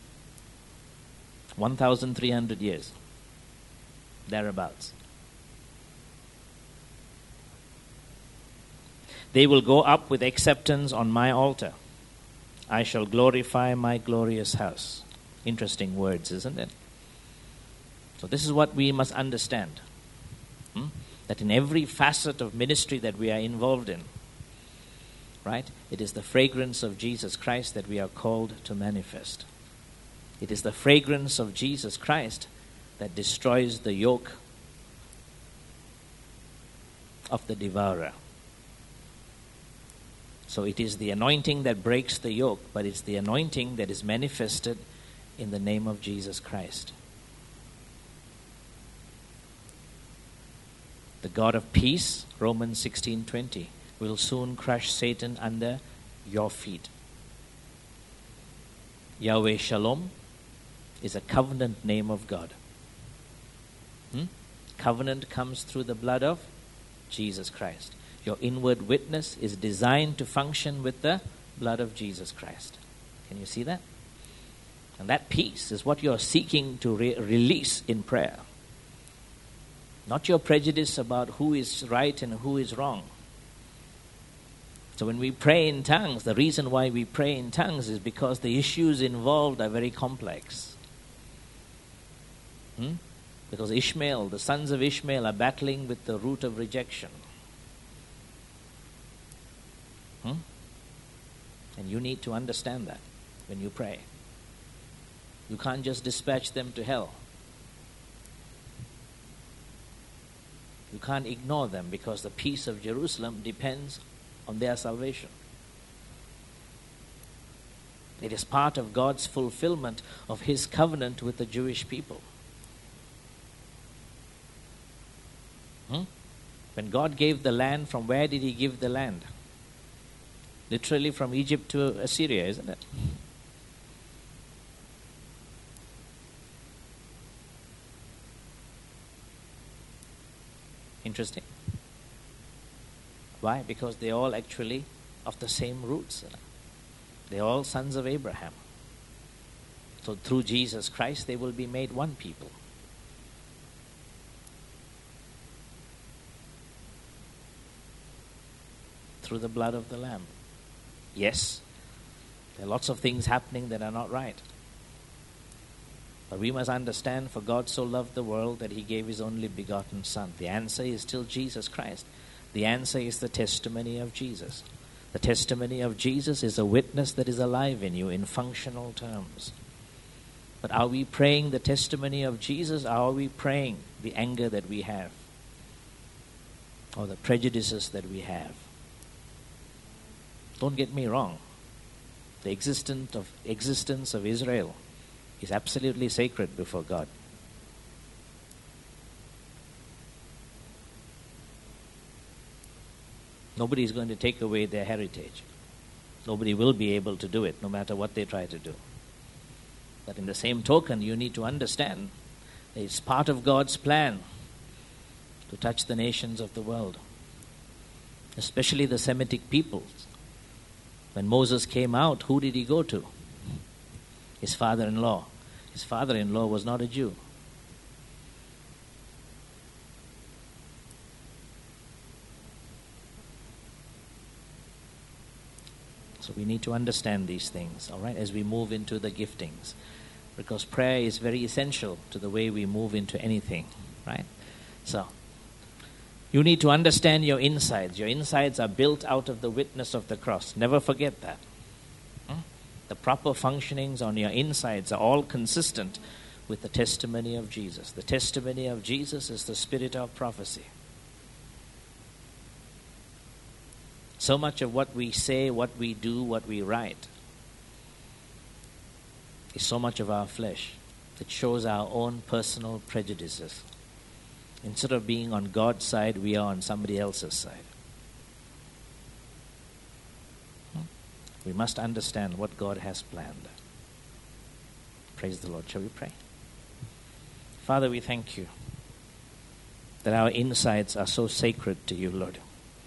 one thousand three hundred years. Thereabouts. They will go up with acceptance on my altar. I shall glorify my glorious house. Interesting words, isn't it? So this is what we must understand. Hmm? That in every facet of ministry that we are involved in, right, it is the fragrance of Jesus Christ that we are called to manifest. It is the fragrance of Jesus Christ that destroys the yoke of the devourer. So it is the anointing that breaks the yoke, but it's the anointing that is manifested in the name of Jesus Christ. The God of peace, Romans sixteen twenty, will soon crush Satan under your feet. Yahweh Shalom is a covenant name of God. Hmm? Covenant comes through the blood of Jesus Christ. Your inward witness is designed to function with the blood of Jesus Christ. Can you see that? And that peace is what you're seeking to re- release in prayer. Not your prejudice about who is right and who is wrong. So when we pray in tongues, the reason why we pray in tongues is because the issues involved are very complex. Hmm? Because Ishmael, the sons of Ishmael, are battling with the root of rejection. Hmm? And you need to understand that when you pray. You can't just dispatch them to hell. You can't ignore them because the peace of Jerusalem depends on their salvation. It is part of God's fulfillment of his covenant with the Jewish people. Hmm? When God gave the land, from where did he give the land? Literally from Egypt to Assyria, isn't it? Interesting. Why? Because they're all actually of the same roots. They're all sons of Abraham. So through Jesus Christ, they will be made one people. through the blood of the Lamb. Yes, there are lots of things happening that are not right. But we must understand, for God so loved the world that he gave his only begotten Son. The answer is still Jesus Christ. The answer is the testimony of Jesus. The testimony of Jesus is a witness that is alive in you in functional terms. But are we praying the testimony of Jesus, or are we praying the anger that we have, or the prejudices that we have? Don't get me wrong. The existence of, existence of Israel is absolutely sacred before God. Nobody is going to take away their heritage. Nobody will be able to do it, no matter what they try to do. But in the same token, you need to understand that it's part of God's plan to touch the nations of the world, especially the Semitic peoples. When Moses came out, who did he go to? His father-in-law. His father-in-law was not a Jew. So we need to understand these things, all right, as we move into the giftings. Because prayer is very essential to the way we move into anything, right? So, you need to understand your insides. Your insides are built out of the witness of the cross. Never forget that. Hmm? The proper functionings on your insides are all consistent with the testimony of Jesus. The testimony of Jesus is the spirit of prophecy. So much of what we say, what we do, what we write is so much of our flesh. It shows our own personal prejudices. Instead of being on God's side, we are on somebody else's side. Hmm? We must understand what God has planned. Praise the Lord. Shall we pray? Father, we thank you that our insides are so sacred to you, Lord.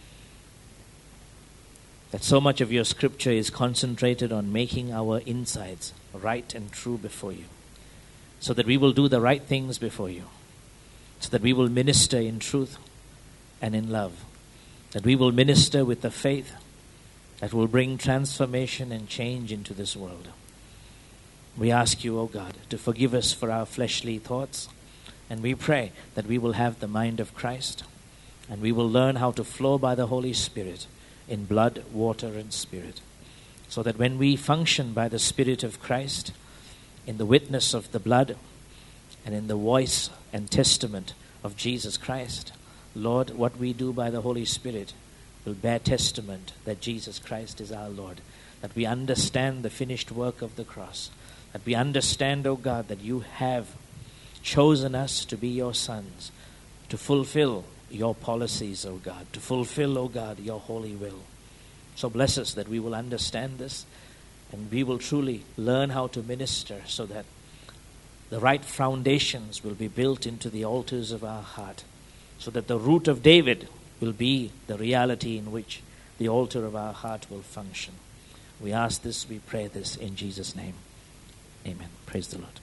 That so much of your scripture is concentrated on making our insides right and true before you, so that we will do the right things before you, so that we will minister in truth and in love, that we will minister with the faith that will bring transformation and change into this world. We ask you, O God, to forgive us for our fleshly thoughts, and we pray that we will have the mind of Christ, and we will learn how to flow by the Holy Spirit in blood, water, and spirit, so that when we function by the Spirit of Christ, in the witness of the blood, and in the voice and testament of Jesus Christ, Lord, what we do by the Holy Spirit will bear testament that Jesus Christ is our Lord, that we understand the finished work of the cross, that we understand, O God, that you have chosen us to be your sons, to fulfill your policies, O God, to fulfill, O God, your holy will. So bless us that we will understand this, and we will truly learn how to minister so that the right foundations will be built into the altars of our heart, so that the root of David will be the reality in which the altar of our heart will function. We ask this, we pray this in Jesus' name. Amen. Praise the Lord.